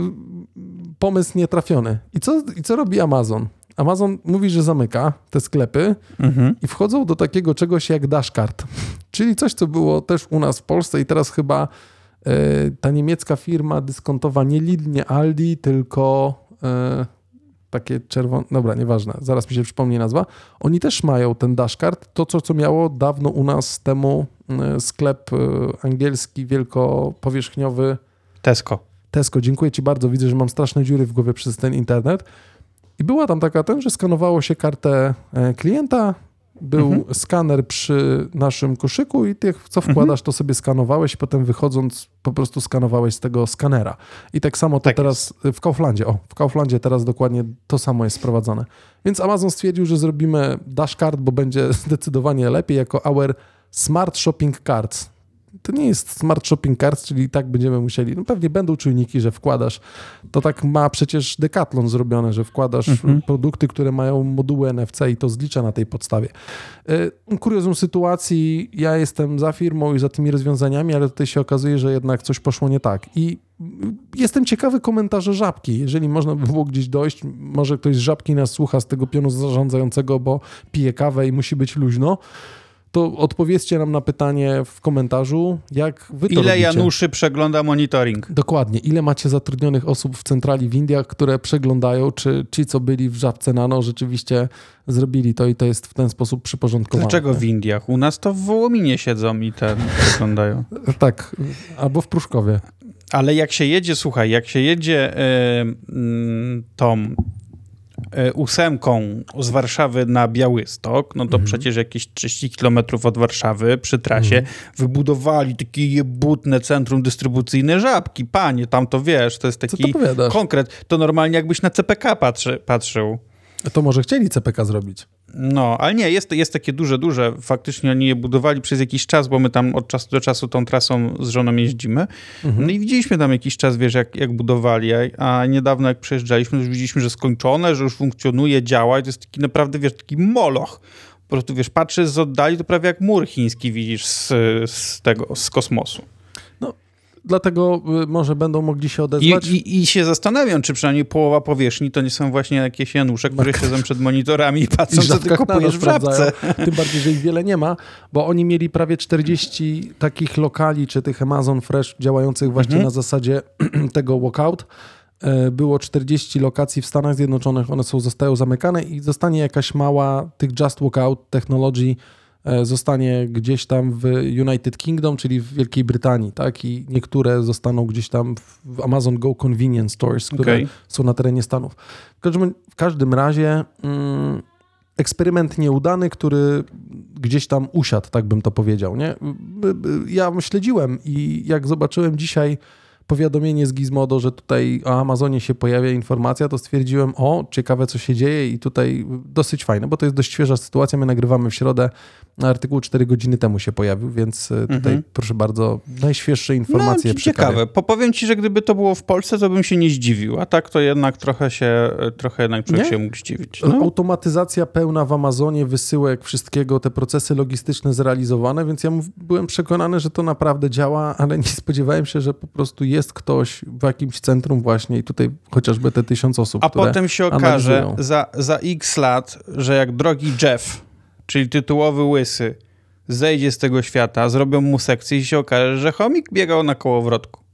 pomysł nietrafiony. I co robi Amazon? Amazon mówi, że zamyka te sklepy i wchodzą do takiego czegoś jak dashcard, czyli coś, co było też u nas w Polsce i teraz chyba ta niemiecka firma dyskontowa, nie Lidl, nie Aldi, tylko takie czerwone, dobra, nieważne, zaraz mi się przypomni nazwa. Oni też mają ten dashcard, to co miało dawno u nas temu sklep angielski, wielkopowierzchniowy. Tesco, dziękuję ci bardzo, widzę, że mam straszne dziury w głowie przez ten internet. I była tam taka że skanowało się kartę klienta, był skaner przy naszym koszyku i tych, co wkładasz, to sobie skanowałeś i potem wychodząc po prostu skanowałeś z tego skanera. I tak samo to teraz w Kauflandzie. W Kauflandzie teraz dokładnie to samo jest sprowadzone. Więc Amazon stwierdził, że zrobimy dashcard, bo będzie zdecydowanie lepiej jako our smart shopping carts. To nie jest smart shopping carts, czyli tak będziemy musieli, pewnie będą czujniki, że wkładasz, to tak ma przecież Decathlon zrobione, że wkładasz produkty, które mają moduły NFC i to zlicza na tej podstawie. Kuriozum sytuacji, ja jestem za firmą i za tymi rozwiązaniami, ale tutaj się okazuje, że jednak coś poszło nie tak i jestem ciekawy komentarzy Żabki, jeżeli można by było gdzieś dojść, może ktoś z Żabki nas słucha z tego pionu zarządzającego, bo pije kawę i musi być luźno, to odpowiedzcie nam na pytanie w komentarzu, jak wy to robicie. Januszy przegląda monitoring? Dokładnie. Ile macie zatrudnionych osób w centrali w Indiach, które przeglądają, czy ci, co byli w Żabce Nano, rzeczywiście zrobili to i to jest w ten sposób przyporządkowane. Dlaczego w Indiach? U nas to w Wołominie siedzą i przeglądają. Tak, albo w Pruszkowie. Ale jak się jedzie, słuchaj, tą 8 z Warszawy na Białystok, no to przecież jakieś 30 kilometrów od Warszawy przy trasie wybudowali takie jebutne centrum dystrybucyjne Żabki. Panie, tam to wiesz, to jest taki konkret. To normalnie jakbyś na CPK patrzył. To może chcieli CPK zrobić. No, ale nie, jest takie duże. Faktycznie oni je budowali przez jakiś czas, bo my tam od czasu do czasu tą trasą z żoną jeździmy. No i widzieliśmy tam jakiś czas, wiesz, jak budowali, a niedawno jak przejeżdżaliśmy, to już widzieliśmy, że skończone, że już funkcjonuje, działa i to jest taki naprawdę, wiesz, taki moloch. Po prostu, wiesz, patrzysz z oddali, to prawie jak mur chiński widzisz z kosmosu. Dlatego może będą mogli się odezwać. I się zastanawiam, czy przynajmniej połowa powierzchni to nie są właśnie jakieś Janusze, które siedzą przed monitorami i patrzą, co ty kupujesz w Żabce. Tym bardziej, że ich wiele nie ma, bo oni mieli prawie 40 takich lokali, czy tych Amazon Fresh działających właśnie na zasadzie tego walkout. Było 40 lokacji w Stanach Zjednoczonych, one zostają zamykane i zostanie jakaś mała tych Just Walkout Technology zostanie gdzieś tam w United Kingdom, czyli w Wielkiej Brytanii, tak? I niektóre zostaną gdzieś tam w Amazon Go Convenience Stores, które są na terenie Stanów. W każdym razie eksperyment nieudany, który gdzieś tam usiadł, tak bym to powiedział, nie? Ja śledziłem i jak zobaczyłem dzisiaj powiadomienie z Gizmodo, że tutaj o Amazonie się pojawia informacja, to stwierdziłem, ciekawe co się dzieje i tutaj dosyć fajne, bo to jest dość świeża sytuacja, my nagrywamy w środę, artykuł 4 godziny temu się pojawił, więc tutaj proszę bardzo, najświeższe informacje. No, ciekawe. Powiem ci, że gdyby to było w Polsce, to bym się nie zdziwił, a tak to jednak trochę człowiek się mógł zdziwić. No? Automatyzacja pełna w Amazonie, wysyłek, wszystkiego, te procesy logistyczne zrealizowane, więc ja byłem przekonany, że to naprawdę działa, ale nie spodziewałem się, że po prostu jest ktoś w jakimś centrum właśnie i tutaj chociażby te 1000 osób, które potem się okaże za x lat, że jak drogi Jeff, czyli tytułowy łysy, zejdzie z tego świata, zrobią mu sekcję i się okaże, że chomik biegał na kołowrotku.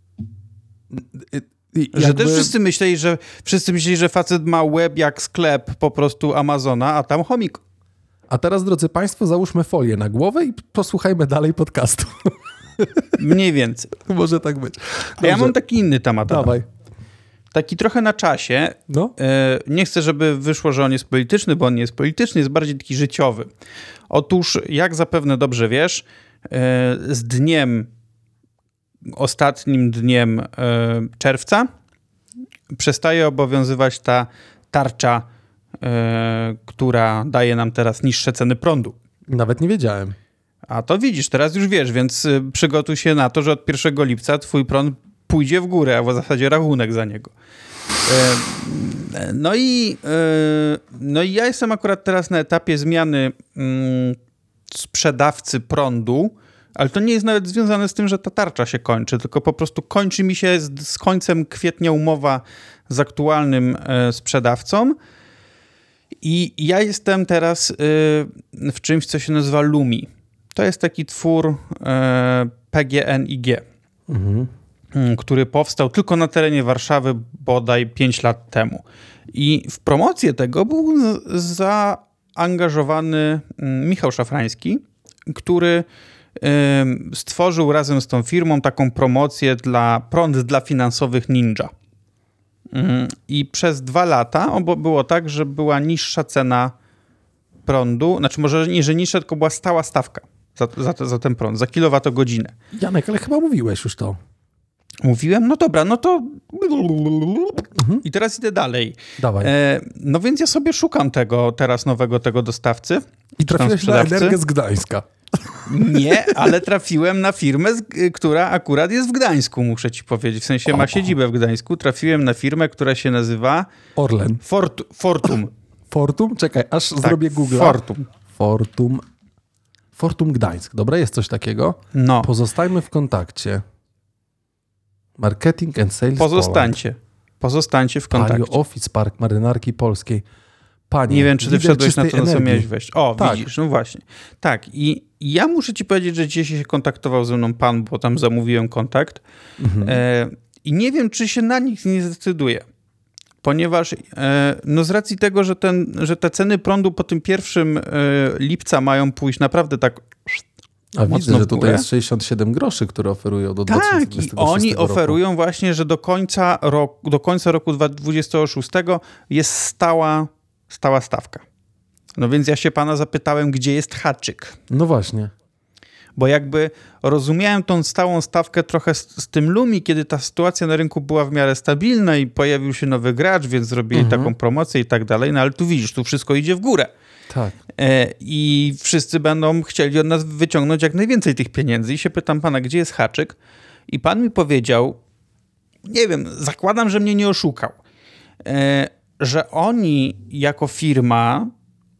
Że też wszyscy myśleli, że facet ma łeb jak sklep po prostu Amazona, a tam chomik. A teraz, drodzy Państwo, załóżmy folię na głowę i posłuchajmy dalej podcastu. Mniej więcej. Może tak być. A ja mam taki inny temat. Dawaj. Taki trochę na czasie. No. Nie chcę, żeby wyszło, że on jest polityczny, bo on nie jest polityczny, jest bardziej taki życiowy. Otóż, jak zapewne dobrze wiesz, z ostatnim dniem czerwca przestaje obowiązywać ta tarcza, która daje nam teraz niższe ceny prądu. Nawet nie wiedziałem. A to widzisz, teraz już wiesz, więc przygotuj się na to, że od 1 lipca twój prąd pójdzie w górę, a w zasadzie rachunek za niego. No i ja jestem akurat teraz na etapie zmiany sprzedawcy prądu, ale to nie jest nawet związane z tym, że ta tarcza się kończy, tylko po prostu kończy mi się z końcem kwietnia umowa z aktualnym sprzedawcą i ja jestem teraz w czymś, co się nazywa Lumi. To jest taki twór PGNiG, który powstał tylko na terenie Warszawy bodaj 5 lat temu. I w promocję tego był zaangażowany Michał Szafrański, który stworzył razem z tą firmą taką promocję prąd dla finansowych ninja. I przez 2 lata było tak, że była niższa cena prądu, znaczy może nie, że niższa, tylko była stała stawka za ten prąd, za kilowatogodzinę. Janek, ale chyba mówiłeś już to. Mówiłem? No dobra, no to... I teraz idę dalej. Dawaj. No więc ja sobie szukam teraz nowego dostawcy. I trafiłeś na Energię z Gdańska. Nie, ale trafiłem na firmę, która akurat jest w Gdańsku, muszę ci powiedzieć. W sensie ma siedzibę w Gdańsku. Trafiłem na firmę, która się nazywa... Orlen. Fortum. Fortum? Czekaj, aż zrobię Google. Fortum Gdańsk. Dobra, jest coś takiego? No. Pozostajmy w kontakcie. Marketing and Sales Pozostańcie w kontakcie. Palio Office Park Marynarki Polskiej. Panie, nie wiem, czy ty wszedłeś na to, na co miałeś wejść. O, tak. Widzisz, no właśnie. Tak, i ja muszę ci powiedzieć, że dzisiaj się kontaktował ze mną pan, bo tam zamówiłem kontakt. I nie wiem, czy się na nich nie zdecyduję. Ponieważ no z racji tego, że te ceny prądu po tym 1 lipca mają pójść naprawdę tak a widzę, że tutaj jest 67 groszy, które oferują do 2026 roku. Tak, i oni oferują roku. właśnie, że do końca roku 2026 jest stała stawka. No więc ja się pana zapytałem, gdzie jest haczyk. No właśnie. Bo jakby rozumiałem tą stałą stawkę trochę z tym Lumi, kiedy ta sytuacja na rynku była w miarę stabilna i pojawił się nowy gracz, więc zrobili taką promocję i tak dalej. No ale tu widzisz, tu wszystko idzie w górę. Tak. I wszyscy będą chcieli od nas wyciągnąć jak najwięcej tych pieniędzy. I się pytam pana, gdzie jest haczyk? I pan mi powiedział, nie wiem, zakładam, że mnie nie oszukał, że oni jako firma,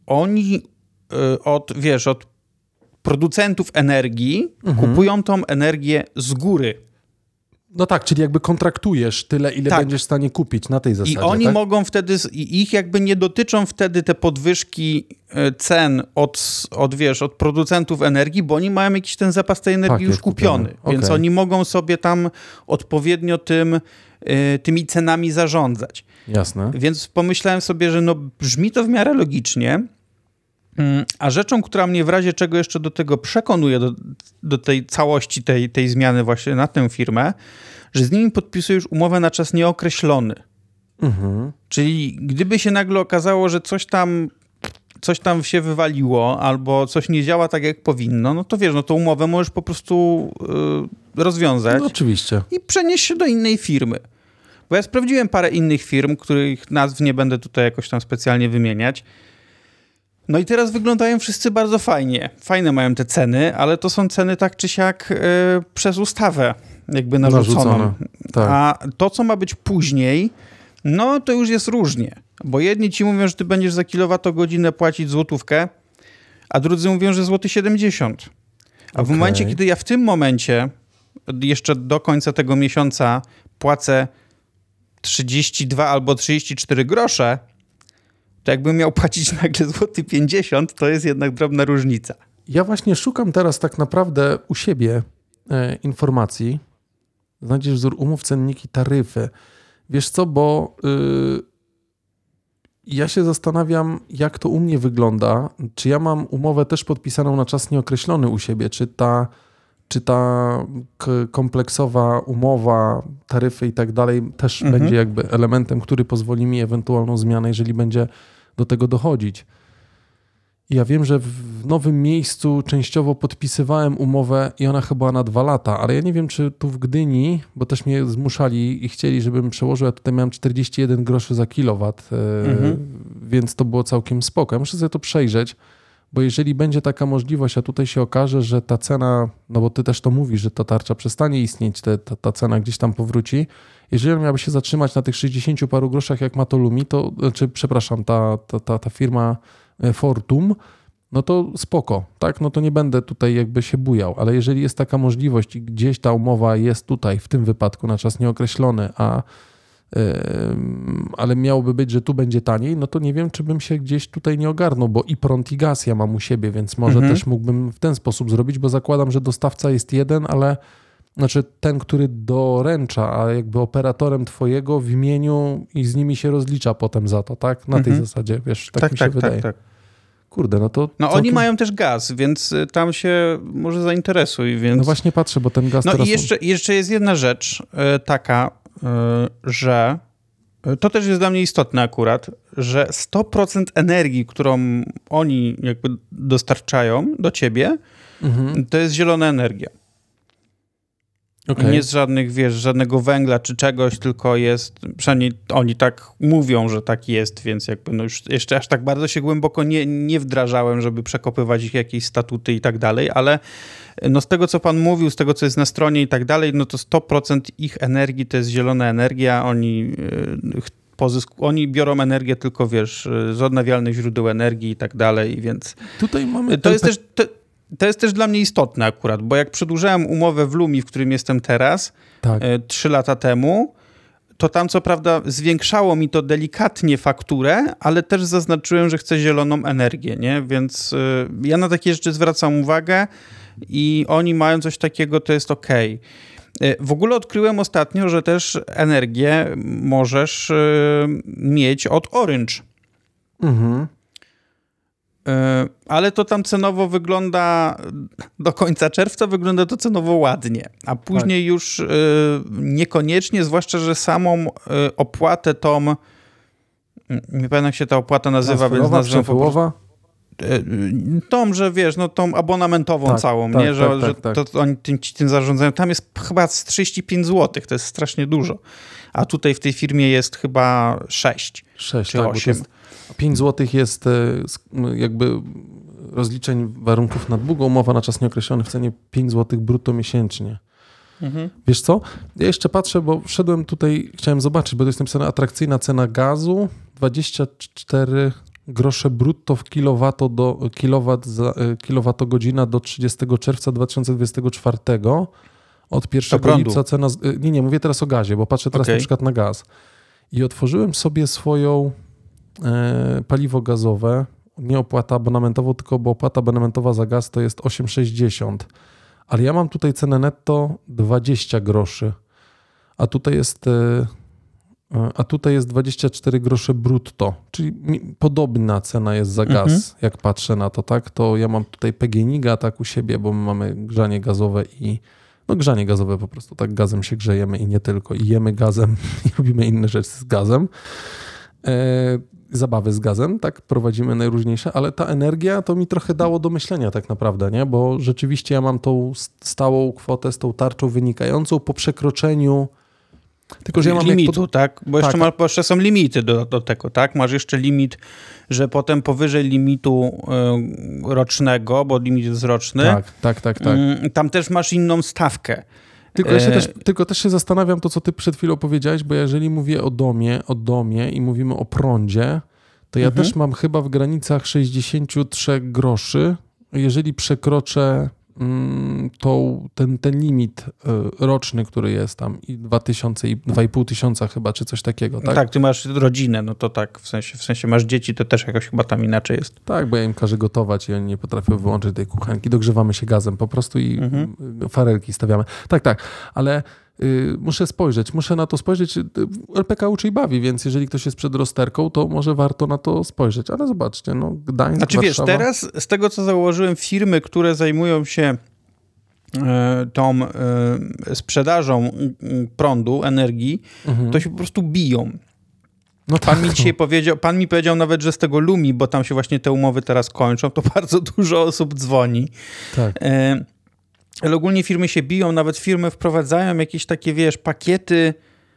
od producentów energii kupują tą energię z góry. No tak, czyli jakby kontraktujesz tyle, ile będziesz w stanie kupić na tej zasadzie. I oni mogą wtedy, ich jakby nie dotyczą wtedy te podwyżki cen od producentów energii, bo oni mają jakiś ten zapas tej energii już kupiony. Więc oni mogą sobie tam odpowiednio tymi cenami zarządzać. Jasne. Więc pomyślałem sobie, że no brzmi to w miarę logicznie, a rzeczą, która mnie w razie czego jeszcze do tego przekonuje, do tej całości tej zmiany właśnie na tę firmę, że z nimi podpisuję już umowę na czas nieokreślony. Czyli gdyby się nagle okazało, że coś tam się wywaliło albo coś nie działa tak, jak powinno, no to wiesz, no to umowę możesz po prostu rozwiązać. No oczywiście. I przenieść się do innej firmy. Bo ja sprawdziłem parę innych firm, których nazw nie będę tutaj jakoś tam specjalnie wymieniać. No i teraz wyglądają wszyscy bardzo fajnie. Fajne mają te ceny, ale to są ceny tak czy siak przez ustawę jakby narzuconą. Tak. A to, co ma być później, no to już jest różnie. Bo jedni ci mówią, że ty będziesz za kilowatogodzinę płacić złotówkę, a drudzy mówią, że złoty 70. A w momencie, kiedy ja w tym momencie, jeszcze do końca tego miesiąca płacę 32 albo 34 grosze, to jakbym miał płacić nagle złoty 50, to jest jednak drobna różnica. Ja właśnie szukam teraz tak naprawdę u siebie informacji. Znajdziesz wzór umów, cenniki, taryfy. Wiesz co, bo Ja się zastanawiam, jak to u mnie wygląda. Czy ja mam umowę też podpisaną na czas nieokreślony u siebie? Czy ta kompleksowa umowa, taryfy i tak dalej też będzie jakby elementem, który pozwoli mi ewentualną zmianę, jeżeli będzie do tego dochodzić. Ja wiem, że w nowym miejscu częściowo podpisywałem umowę i ona chyba na 2 lata, ale ja nie wiem, czy tu w Gdyni, bo też mnie zmuszali i chcieli, żebym przełożył, ja tutaj miałem 41 groszy za kilowat, więc to było całkiem spoko. Ja muszę sobie to przejrzeć, bo jeżeli będzie taka możliwość, a tutaj się okaże, że ta cena, no bo ty też to mówisz, że ta tarcza przestanie istnieć, ta cena gdzieś tam powróci, jeżeli on miałby się zatrzymać na tych 60 paru groszach, jak ma to Lumi, to, znaczy, przepraszam, ta firma Fortum, no to spoko, tak? No to nie będę tutaj jakby się bujał, ale jeżeli jest taka możliwość i gdzieś ta umowa jest tutaj, w tym wypadku na czas nieokreślony, ale miałoby być, że tu będzie taniej, no to nie wiem, czy bym się gdzieś tutaj nie ogarnął, bo i prąd, i gaz ja mam u siebie, więc może też mógłbym w ten sposób zrobić, bo zakładam, że dostawca jest jeden, ale znaczy ten, który doręcza, a jakby operatorem twojego w imieniu i z nimi się rozlicza potem za to, tak? Na tej zasadzie, wiesz, tak mi się wydaje. Tak. Kurde, no to... No całkiem... oni mają też gaz, więc tam się może zainteresuj, więc... No właśnie patrzę, bo ten gaz no teraz... No i jeszcze jest jedna rzecz taka, że to też jest dla mnie istotne akurat, że 100% energii, którą oni jakby dostarczają do ciebie, to jest zielona energia. Okay. Nie z żadnych, wiesz, żadnego węgla czy czegoś, tylko jest, przynajmniej oni tak mówią, że tak jest, więc jakby no już jeszcze aż tak bardzo się głęboko nie wdrażałem, żeby przekopywać ich jakieś statuty i tak dalej, ale no z tego, co pan mówił, z tego, co jest na stronie i tak dalej, no to 100% ich energii to jest zielona energia, oni biorą energię tylko, wiesz, z odnawialnych źródeł energii i tak dalej, więc tutaj mamy... To jest też dla mnie istotne akurat, bo jak przedłużałem umowę w Lumi, w którym jestem teraz, 3 lata temu, to tam co prawda zwiększało mi to delikatnie fakturę, ale też zaznaczyłem, że chcę zieloną energię, nie? Więc ja na takie rzeczy zwracam uwagę i oni mają coś takiego, to jest okej. W ogóle odkryłem ostatnio, że też energię możesz mieć od Orange. Ale to tam cenowo wygląda, do końca czerwca wygląda to cenowo ładnie, a później już niekoniecznie, zwłaszcza, że samą opłatę tą, nie pamiętam jak się ta opłata nazywa, więc nazwę tą, że wiesz, no tą abonamentową całą, nie? Że to oni tym zarządzają, tam jest chyba z 35 zł, to jest strasznie dużo, a tutaj w tej firmie jest chyba 6 czy 8. 5 zł jest jakby rozliczeń warunków na długą, umowa na czas nieokreślony w cenie 5 zł brutto miesięcznie. Wiesz co? Ja jeszcze patrzę, bo wszedłem tutaj, chciałem zobaczyć, bo to jest napisane atrakcyjna cena gazu, 24 grosze brutto w kilowatogodzina do 30 czerwca 2024. Od 1 lipca cena... Nie, mówię teraz o gazie, bo patrzę teraz na przykład na gaz. I otworzyłem sobie swoją paliwo gazowe, nie opłata abonamentowa, tylko bo opłata abonamentowa za gaz to jest 8,60. Ale ja mam tutaj cenę netto 20 groszy, a tutaj jest 24 grosze brutto, czyli podobna cena jest za gaz, jak patrzę na to, tak? To ja mam tutaj PGNiG-a tak u siebie, bo my mamy grzanie gazowe i grzanie gazowe po prostu, tak gazem się grzejemy i nie tylko, i jemy gazem i robimy inne rzeczy z gazem. Zabawy z gazem, tak, prowadzimy najróżniejsze, ale ta energia to mi trochę dało do myślenia tak naprawdę, nie? Bo rzeczywiście ja mam tą stałą kwotę z tą tarczą wynikającą po przekroczeniu tylko, że ja mam limitu, tak? Bo jeszcze są limity do tego, tak? Masz jeszcze limit, że potem powyżej limitu rocznego, bo limit jest roczny. Tak. Tam też masz inną stawkę. Tylko też się zastanawiam to, co ty przed chwilą powiedziałeś, bo jeżeli mówię o domie i mówimy o prądzie, to ja też mam chyba w granicach 63 groszy. Jeżeli przekroczę ten limit roczny, który jest tam i 2000 i 2500 chyba, czy coś takiego, tak? Tak, ty masz rodzinę, no to tak, w sensie masz dzieci, to też jakoś chyba tam inaczej jest. Tak, bo ja im każę gotować i oni nie potrafią wyłączyć tej kuchenki, dogrzewamy się gazem po prostu i farelki stawiamy. Tak, ale muszę spojrzeć, muszę na to spojrzeć. LPK uczy i bawi, więc jeżeli ktoś jest przed rozterką, to może warto na to spojrzeć. Ale zobaczcie, no Gdańsk, Znaczy wiesz, Warszawa. teraz z tego, co założyłem, firmy, które zajmują się tą sprzedażą prądu, energii, to się po prostu biją. No Pan tak, mi dzisiaj powiedział nawet, że z tego Lumi, bo tam się właśnie te umowy teraz kończą, to bardzo dużo osób dzwoni. tak. Ale ogólnie firmy się biją, nawet firmy wprowadzają jakieś takie, wiesz, pakiety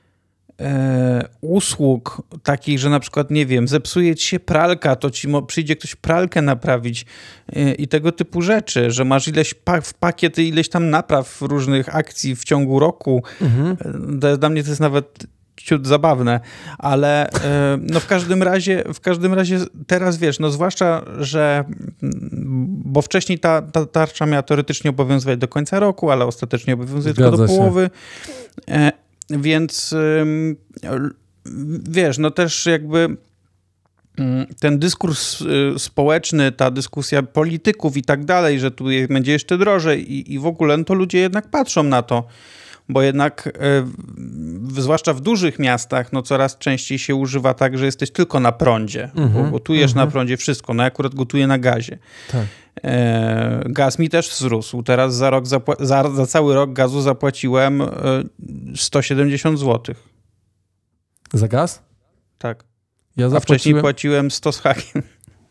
usług takich, że na przykład, nie wiem, zepsuje ci się pralka, to ci przyjdzie ktoś pralkę naprawić i tego typu rzeczy, że masz pakiety, ileś tam napraw różnych akcji w ciągu roku. Dla mnie to jest nawet ciut zabawne, ale no w każdym razie teraz wiesz, no zwłaszcza, że bo wcześniej ta tarcza miała teoretycznie obowiązywać do końca roku, ale ostatecznie obowiązuje tylko do połowy. Więc wiesz, no też jakby ten dyskurs społeczny, ta dyskusja polityków i tak dalej, że tu będzie jeszcze drożej i w ogóle, no to ludzie jednak patrzą na to, bo jednak zwłaszcza w dużych miastach, no coraz częściej się używa tak, że jesteś tylko na prądzie, bo gotujesz na prądzie wszystko. No ja akurat gotuję na gazie. Tak. Gaz mi też wzrósł. Teraz za cały rok gazu zapłaciłem 170 zł. Za gaz? Tak. Ja wcześniej płaciłem 100 z hakiem.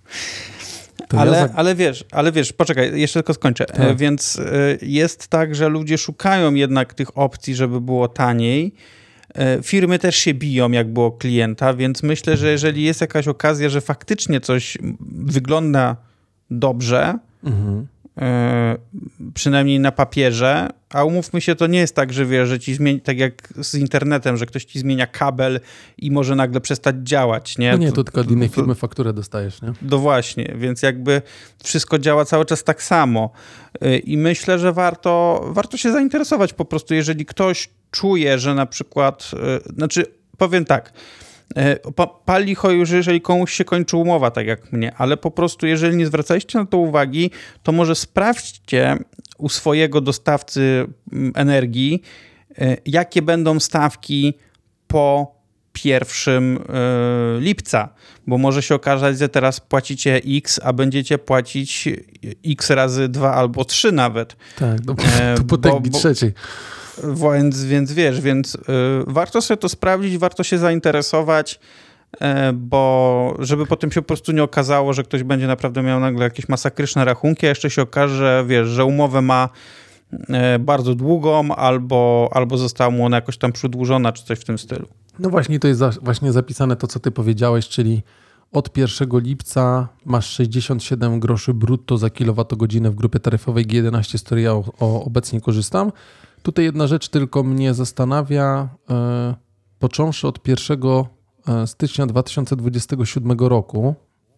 Ale wiesz, poczekaj, jeszcze tylko skończę. Tak. Więc jest tak, że ludzie szukają jednak tych opcji, żeby było taniej. Firmy też się biją, jak było klienta, więc myślę, że jeżeli jest jakaś okazja, że faktycznie coś wygląda dobrze, przynajmniej na papierze, a umówmy się, to nie jest tak, że wiesz, że ci zmieni, tak jak z internetem, że ktoś ci zmienia kabel i może nagle przestać działać, nie? No nie, to tylko od innej firmy fakturę dostajesz, nie? No właśnie, więc jakby wszystko działa cały czas tak samo i myślę, że warto się zainteresować po prostu, jeżeli ktoś czuje, że na przykład, znaczy powiem tak, pal licho już, jeżeli komuś się kończy umowa, tak jak mnie, ale po prostu jeżeli nie zwracaliście na to uwagi, to może sprawdźcie u swojego dostawcy energii, jakie będą stawki po 1 lipca, bo może się okazać, że teraz płacicie X, a będziecie płacić X razy 2 albo 3 nawet. Tak, do potęgi trzeciej. Więc warto sobie to sprawdzić, warto się zainteresować, bo żeby potem się po prostu nie okazało, że ktoś będzie naprawdę miał nagle jakieś masakryczne rachunki, a jeszcze się okaże, wiesz, że umowę ma bardzo długą albo została mu ona jakoś tam przedłużona, czy coś w tym stylu. No właśnie, to jest właśnie zapisane to, co ty powiedziałeś, czyli od 1 lipca masz 67 groszy brutto za kilowatogodzinę w grupie taryfowej G11, z której ja obecnie korzystam. Tutaj jedna rzecz tylko mnie zastanawia, począwszy od 1 stycznia 2027 roku,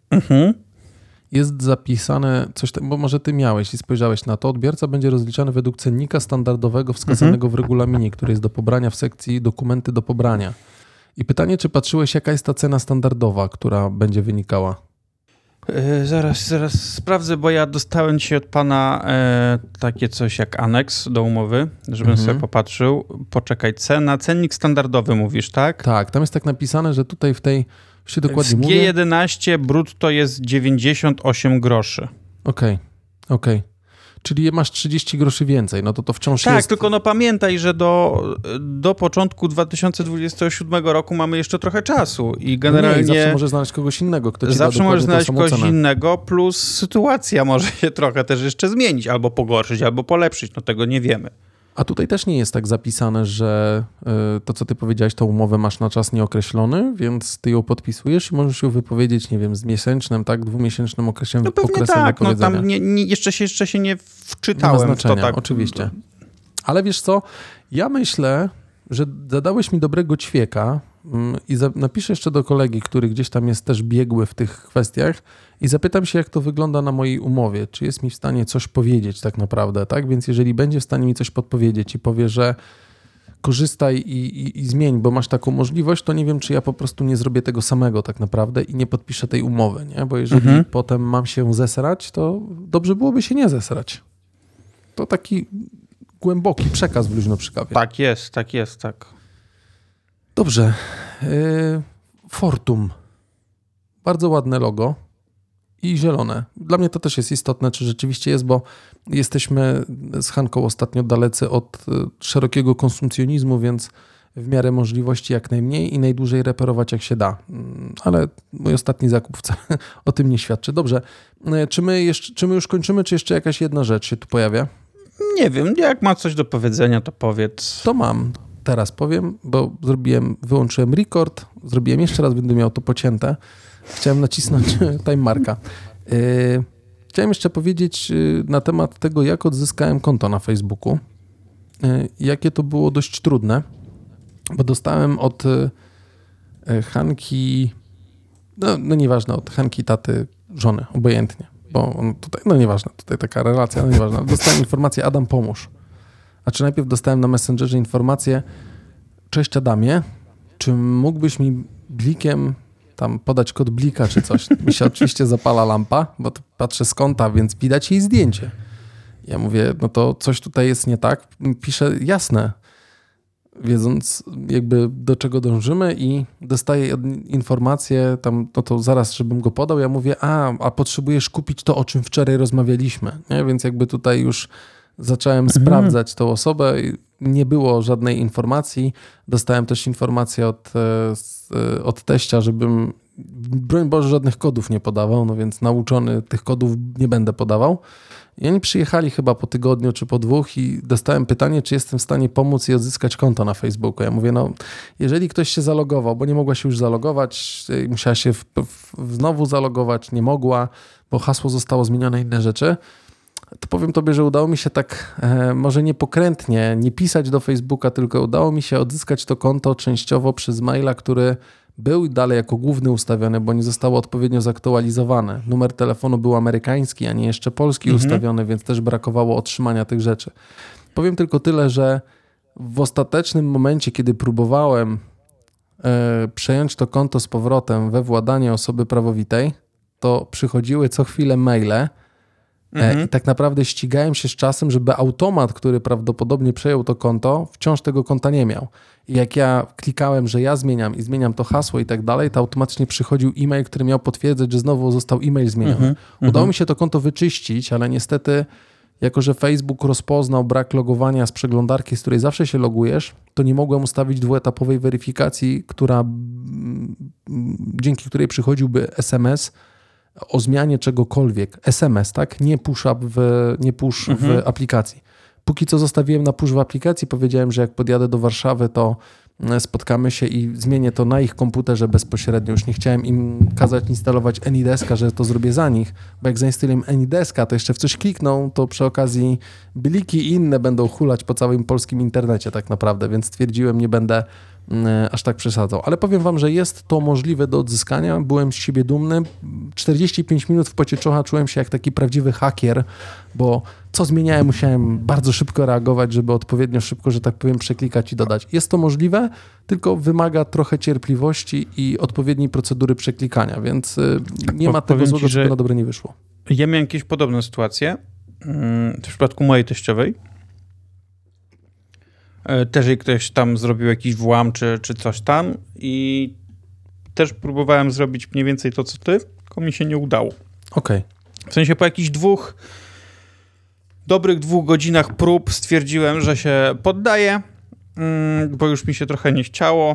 jest zapisane coś, bo może ty miałeś i spojrzałeś na to, odbiorca będzie rozliczany według cennika standardowego wskazanego w regulaminie, który jest do pobrania w sekcji dokumenty do pobrania. I pytanie, czy patrzyłeś, jaka jest ta cena standardowa, która będzie wynikała? Zaraz sprawdzę, bo ja dostałem dzisiaj od pana takie coś jak aneks do umowy, żebym sobie popatrzył. Poczekaj, cennik standardowy mówisz, tak? Tak, tam jest tak napisane, że tutaj w tej, się dokładnie mówię. G11 brutto jest 98 groszy. Okej. Czyli masz 30 groszy więcej, no to wciąż tak, jest... Tak, tylko no pamiętaj, że do początku 2027 roku mamy jeszcze trochę czasu i generalnie... No zawsze możesz znaleźć kogoś innego, kto ci zawsze możesz znaleźć kogoś cenę. innego, plus sytuacja może się trochę też jeszcze zmienić, albo pogorszyć, albo polepszyć, no tego nie wiemy. A tutaj też nie jest tak zapisane, że to, co ty powiedziałeś, tą umowę masz na czas nieokreślony, więc ty ją podpisujesz i możesz ją wypowiedzieć, nie wiem, z miesięcznym, tak, 2-miesięcznym okresem no pewnie okresem tak, wypowiedzenia. No tam jeszcze się nie wczytałem w to tak. Oczywiście. Ale wiesz co, ja myślę, że zadałeś mi dobrego ćwieka i napiszę jeszcze do kolegi, który gdzieś tam jest też biegły w tych kwestiach i zapytam się, jak to wygląda na mojej umowie. Czy jest mi w stanie coś powiedzieć tak naprawdę, tak? Więc jeżeli będzie w stanie mi coś podpowiedzieć i powie, że korzystaj i zmień, bo masz taką możliwość, to nie wiem, czy ja po prostu nie zrobię tego samego tak naprawdę i nie podpiszę tej umowy, nie? Bo jeżeli potem mam się zesrać, to dobrze byłoby się nie zesrać. To taki głęboki przekaz w luźno przy kawie. Tak jest. Dobrze. Fortum. Bardzo ładne logo i zielone. Dla mnie to też jest istotne, czy rzeczywiście jest, bo jesteśmy z Hanką ostatnio dalecy od szerokiego konsumpcjonizmu, więc w miarę możliwości jak najmniej i najdłużej reperować jak się da. Ale mój ostatni zakup wcale o tym nie świadczy. Dobrze. Czy my już kończymy, czy jeszcze jakaś jedna rzecz się tu pojawia? Nie wiem, jak ma coś do powiedzenia, to powiedz. To mam. Teraz powiem, bo wyłączyłem record, zrobiłem jeszcze raz, będę miał to pocięte. Chciałem nacisnąć time marka. Chciałem jeszcze powiedzieć na temat tego, jak odzyskałem konto na Facebooku. Jakie to było dość trudne, bo dostałem od Hanki, no nieważne, od Hanki taty żony, obojętnie, bo on tutaj, no nieważne, tutaj taka relacja, no nieważne. Dostałem informację, Adam, pomóż. Znaczy najpierw dostałem na Messengerze informację, cześć Adamie, czy mógłbyś mi blikiem tam podać kod blika czy coś? Mi się oczywiście zapala lampa, bo patrzę z konta, więc widać jej zdjęcie. Ja mówię, no to coś tutaj jest nie tak. Piszę jasne, wiedząc jakby do czego dążymy i dostaję informację tam, no to zaraz, żebym go podał. Ja mówię, a potrzebujesz kupić to, o czym wczoraj rozmawialiśmy. Nie? Więc jakby tutaj już zacząłem sprawdzać tą osobę. Nie było żadnej informacji. Dostałem też informację od teścia, żebym, broń Boże, żadnych kodów nie podawał, no więc nauczony tych kodów nie będę podawał. I oni przyjechali chyba po tygodniu czy po 2 i dostałem pytanie, czy jestem w stanie pomóc i odzyskać konto na Facebooku. Ja mówię, no jeżeli ktoś się zalogował, bo nie mogła się już zalogować, musiała się znowu zalogować, nie mogła, bo hasło zostało zmienione, inne rzeczy, to powiem tobie, że udało mi się tak może nie pokrętnie, nie pisać do Facebooka, tylko udało mi się odzyskać to konto częściowo przez maila, który był dalej jako główny ustawiony, bo nie zostało odpowiednio zaktualizowane. Numer telefonu był amerykański, a nie jeszcze polski ustawiony, więc też brakowało otrzymania tych rzeczy. Powiem tylko tyle, że w ostatecznym momencie, kiedy próbowałem przejąć to konto z powrotem we władanie osoby prawowitej, to przychodziły co chwilę maile i tak naprawdę ścigałem się z czasem, żeby automat, który prawdopodobnie przejął to konto, wciąż tego konta nie miał. I jak ja klikałem, że ja zmieniam to hasło i tak dalej, to automatycznie przychodził e-mail, który miał potwierdzać, że znowu został e-mail zmieniony. Udało mi się to konto wyczyścić, ale niestety, jako że Facebook rozpoznał brak logowania z przeglądarki, z której zawsze się logujesz, to nie mogłem ustawić dwuetapowej weryfikacji, dzięki której przychodziłby SMS o zmianie czegokolwiek. SMS, tak? Nie push w aplikacji. Póki co zostawiłem na push w aplikacji, powiedziałem, że jak podjadę do Warszawy, to spotkamy się i zmienię to na ich komputerze bezpośrednio. Już nie chciałem im kazać instalować AnyDeska, że to zrobię za nich, bo jak zainstaluję AnyDeska, to jeszcze w coś klikną, to przy okazji bliki i inne będą hulać po całym polskim internecie tak naprawdę, więc stwierdziłem, nie będę aż tak przesadzał. Ale powiem wam, że jest to możliwe do odzyskania. Byłem z siebie dumny. 45 minut w pocie czoła czułem się jak taki prawdziwy hakier, bo co zmieniałem, musiałem bardzo szybko reagować, żeby odpowiednio szybko, że tak powiem, przeklikać i dodać. Jest to możliwe, tylko wymaga trochę cierpliwości i odpowiedniej procedury przeklikania, więc nie ma tego złego, żeby na dobre nie wyszło. Ja miałem jakieś podobne sytuacje w przypadku mojej teściowej. Też jej ktoś tam zrobił jakiś włam czy coś tam i też próbowałem zrobić mniej więcej to, co ty, tylko mi się nie udało. Okej. W sensie po jakichś dobrych 2 godzinach prób stwierdziłem, że się poddaję, bo już mi się trochę nie chciało.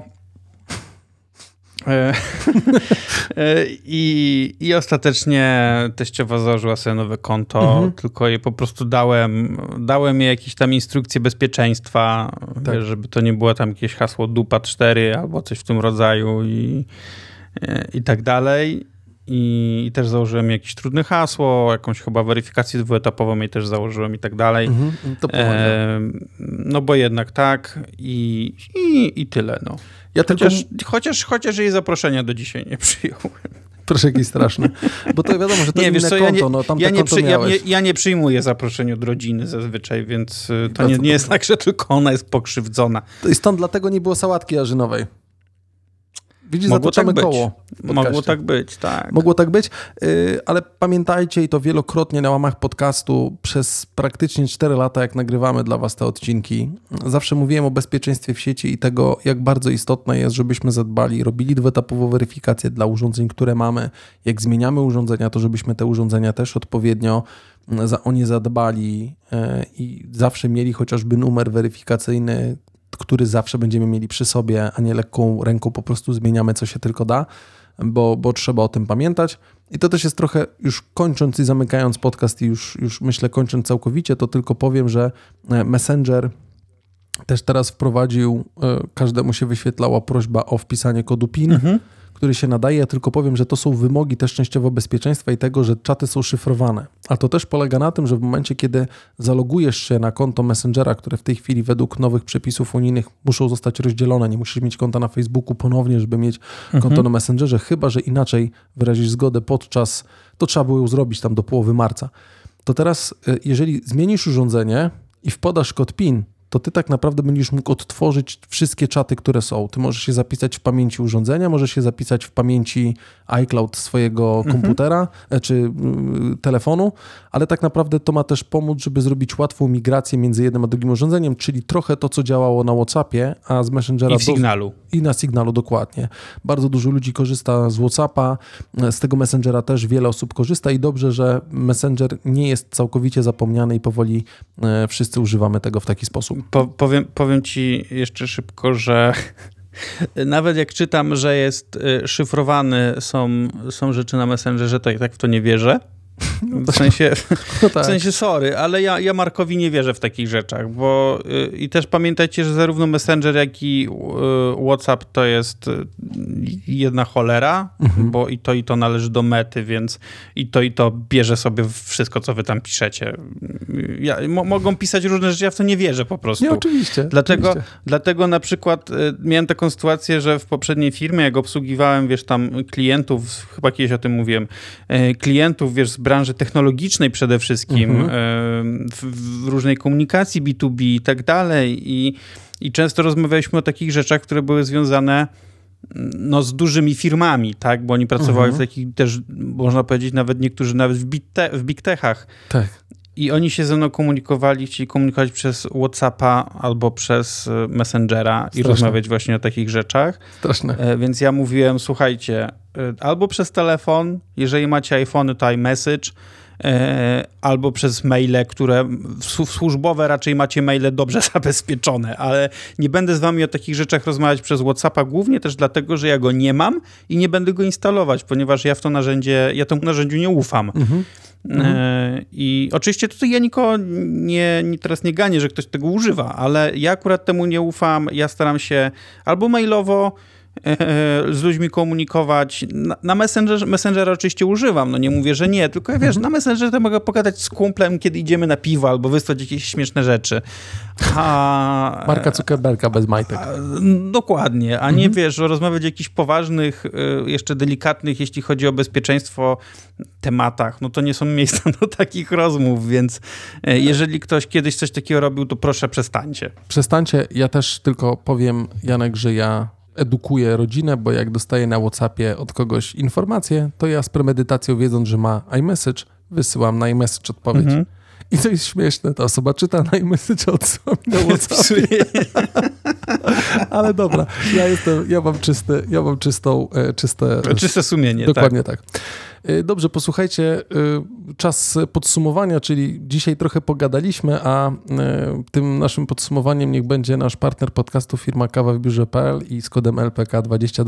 I ostatecznie teściowa założyła sobie nowe konto, tylko jej po prostu dałem jej jakieś tam instrukcje bezpieczeństwa, Tak. wiesz, żeby to nie było tam jakieś hasło dupa 4 albo coś w tym rodzaju i tak dalej. I też założyłem jakieś trudne hasło, jakąś chyba weryfikację dwuetapową jej też założyłem i tak dalej. To pomaga. No bo jednak tak i tyle, no. Ja Chociaż jej zaproszenia do dzisiaj nie przyjąłem. Proszę, jakiś straszny. Bo to wiadomo, że to inne konto, konto miałeś. Ja nie przyjmuję zaproszeń od rodziny zazwyczaj, więc to nie jest tak, że tylko ona jest pokrzywdzona. I stąd dlatego nie było sałatki jarzynowej. Widzisz, Mogło zatoczamy tak koło. Mogło tak być, tak. Mogło tak być, ale pamiętajcie i to wielokrotnie na łamach podcastu przez praktycznie 4 lata, jak nagrywamy dla was te odcinki, zawsze mówiłem o bezpieczeństwie w sieci i tego, jak bardzo istotne jest, żebyśmy zadbali, robili dwuetapową weryfikację dla urządzeń, które mamy. Jak zmieniamy urządzenia, to żebyśmy te urządzenia też odpowiednio o nie zadbali i zawsze mieli chociażby numer weryfikacyjny, który zawsze będziemy mieli przy sobie, a nie lekką ręką po prostu zmieniamy, co się tylko da, bo trzeba o tym pamiętać. I to też jest trochę, już kończąc i zamykając podcast i już myślę kończąc całkowicie, to tylko powiem, że Messenger też teraz wprowadził, każdemu się wyświetlała prośba o wpisanie kodu PIN, który się nadaje. Ja tylko powiem, że to są wymogi też częściowo bezpieczeństwa i tego, że czaty są szyfrowane. A to też polega na tym, że w momencie, kiedy zalogujesz się na konto Messengera, które w tej chwili według nowych przepisów unijnych muszą zostać rozdzielone, nie musisz mieć konta na Facebooku ponownie, żeby mieć konto na Messengerze, chyba że inaczej wyrazisz zgodę podczas, to trzeba było ją zrobić tam do połowy marca. To teraz, jeżeli zmienisz urządzenie i wpodasz kod PIN, to ty tak naprawdę będziesz mógł odtworzyć wszystkie czaty, które są. Ty możesz się zapisać w pamięci urządzenia, możesz się zapisać w pamięci iCloud swojego komputera czy telefonu, ale tak naprawdę to ma też pomóc, żeby zrobić łatwą migrację między jednym a drugim urządzeniem, czyli trochę to, co działało na WhatsAppie, a z Messengera... I w Signalu. I na Signalu, dokładnie. Bardzo dużo ludzi korzysta z WhatsAppa, z tego Messengera też wiele osób korzysta i dobrze, że Messenger nie jest całkowicie zapomniany i powoli wszyscy używamy tego w taki sposób. Powiem ci jeszcze szybko, że nawet jak czytam, że jest szyfrowany, są rzeczy na Messengerze, to i tak w to nie wierzę. W sensie sorry, ale ja Markowi nie wierzę w takich rzeczach, bo i też pamiętajcie, że zarówno Messenger, jak i WhatsApp to jest jedna cholera, bo i to należy do Mety, więc i to bierze sobie wszystko, co wy tam piszecie. Mogą pisać różne rzeczy, ja w to nie wierzę po prostu. Nie, oczywiście. Dlatego na przykład miałem taką sytuację, że w poprzedniej firmie, jak obsługiwałem, tam klientów, chyba kiedyś o tym mówiłem, klientów, z branży technologicznej przede wszystkim, w różnej komunikacji B2B i tak dalej. I często rozmawialiśmy o takich rzeczach, które były związane z dużymi firmami, tak? Bo oni pracowali w takich też, można powiedzieć, niektórzy nawet w big techach. Tak. I oni się ze mną chcieli komunikować przez WhatsAppa albo przez Messengera i rozmawiać właśnie o takich rzeczach. Straszne. Więc ja mówiłem, słuchajcie, albo przez telefon, jeżeli macie iPhony, to iMessage, albo przez maile, które służbowe raczej macie maile dobrze zabezpieczone, ale nie będę z wami o takich rzeczach rozmawiać przez WhatsAppa, głównie też dlatego, że ja go nie mam i nie będę go instalować, ponieważ ja temu narzędziu nie ufam. I oczywiście tutaj ja nikogo teraz nie ganię, że ktoś tego używa, ale ja akurat temu nie ufam, ja staram się albo mailowo z ludźmi komunikować. Na Messengera oczywiście używam, nie mówię, że nie, tylko na Messengerze to mogę pogadać z kumplem, kiedy idziemy na piwo albo wysłać jakieś śmieszne rzeczy. Marka Zuckerberga bez majtek. Dokładnie, a nie rozmawiać o jakichś poważnych, jeszcze delikatnych, jeśli chodzi o bezpieczeństwo, tematach. To nie są miejsca do takich rozmów, więc jeżeli ktoś kiedyś coś takiego robił, to proszę przestańcie. Przestańcie. Ja też tylko powiem, Janek, że ja edukuję rodzinę, bo jak dostaję na WhatsAppie od kogoś informację, to ja z premedytacją, wiedząc, że ma iMessage, wysyłam na iMessage odpowiedź. I co jest śmieszne, ta osoba czyta na iMessage, odsyła mi na WhatsAppie. Ale dobra, ja mam czyste sumienie. Dokładnie tak. Dobrze, posłuchajcie, czas podsumowania, czyli dzisiaj trochę pogadaliśmy, a tym naszym podsumowaniem niech będzie nasz partner podcastu firma Kawa w biurze.pl i z kodem LPK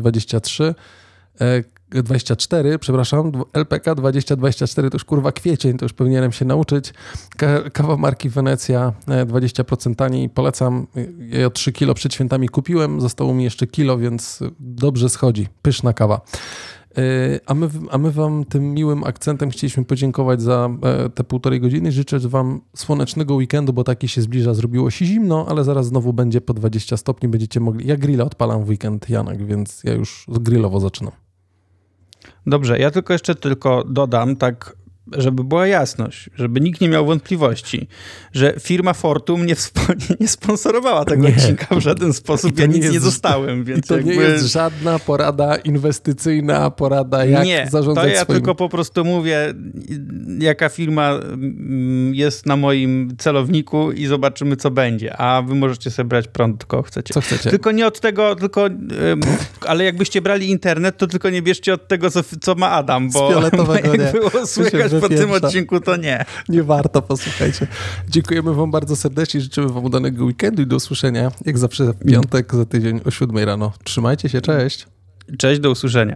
2024, LPK 2024 to już kurwa kwiecień, to już powinienem się nauczyć. Kawa marki Wenecja 20% taniej, polecam. Ja 3 kilo przed świętami kupiłem, zostało mi jeszcze kilo, więc dobrze schodzi. Pyszna kawa. A my wam tym miłym akcentem chcieliśmy podziękować za te 1,5 godziny. Życzę wam słonecznego weekendu, bo taki się zbliża. Zrobiło się zimno, ale zaraz znowu będzie po 20 stopni. Będziecie mogli... Ja grilla odpalam w weekend, Janek, więc ja już grillowo zaczynam. Dobrze, ja tylko dodam tak żeby była jasność, żeby nikt nie miał wątpliwości, że firma Fortum nie sponsorowała tego odcinka w żaden sposób. Ja nic nie dostałem. Więc i to nie jest żadna porada inwestycyjna, porada jak zarządzać to ja swoim... tylko po prostu mówię, jaka firma jest na moim celowniku i zobaczymy, co będzie. A wy możecie sobie brać prąd, tylko chcecie. Co chcecie. Tylko nie od tego, ale jakbyście brali internet, to tylko nie bierzcie od tego, co ma Adam, bo jak było słychać po tym odcinku, to nie. Nie warto, posłuchajcie. Dziękujemy wam bardzo serdecznie, życzymy wam udanego weekendu i do usłyszenia, jak zawsze w piątek za tydzień o 7 rano. Trzymajcie się, cześć. Cześć, do usłyszenia.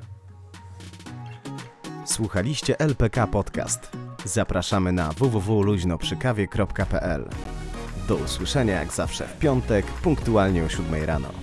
Słuchaliście LPK Podcast. Zapraszamy na www.luźnoprzykawie.pl. Do usłyszenia jak zawsze w piątek, punktualnie o 7 rano.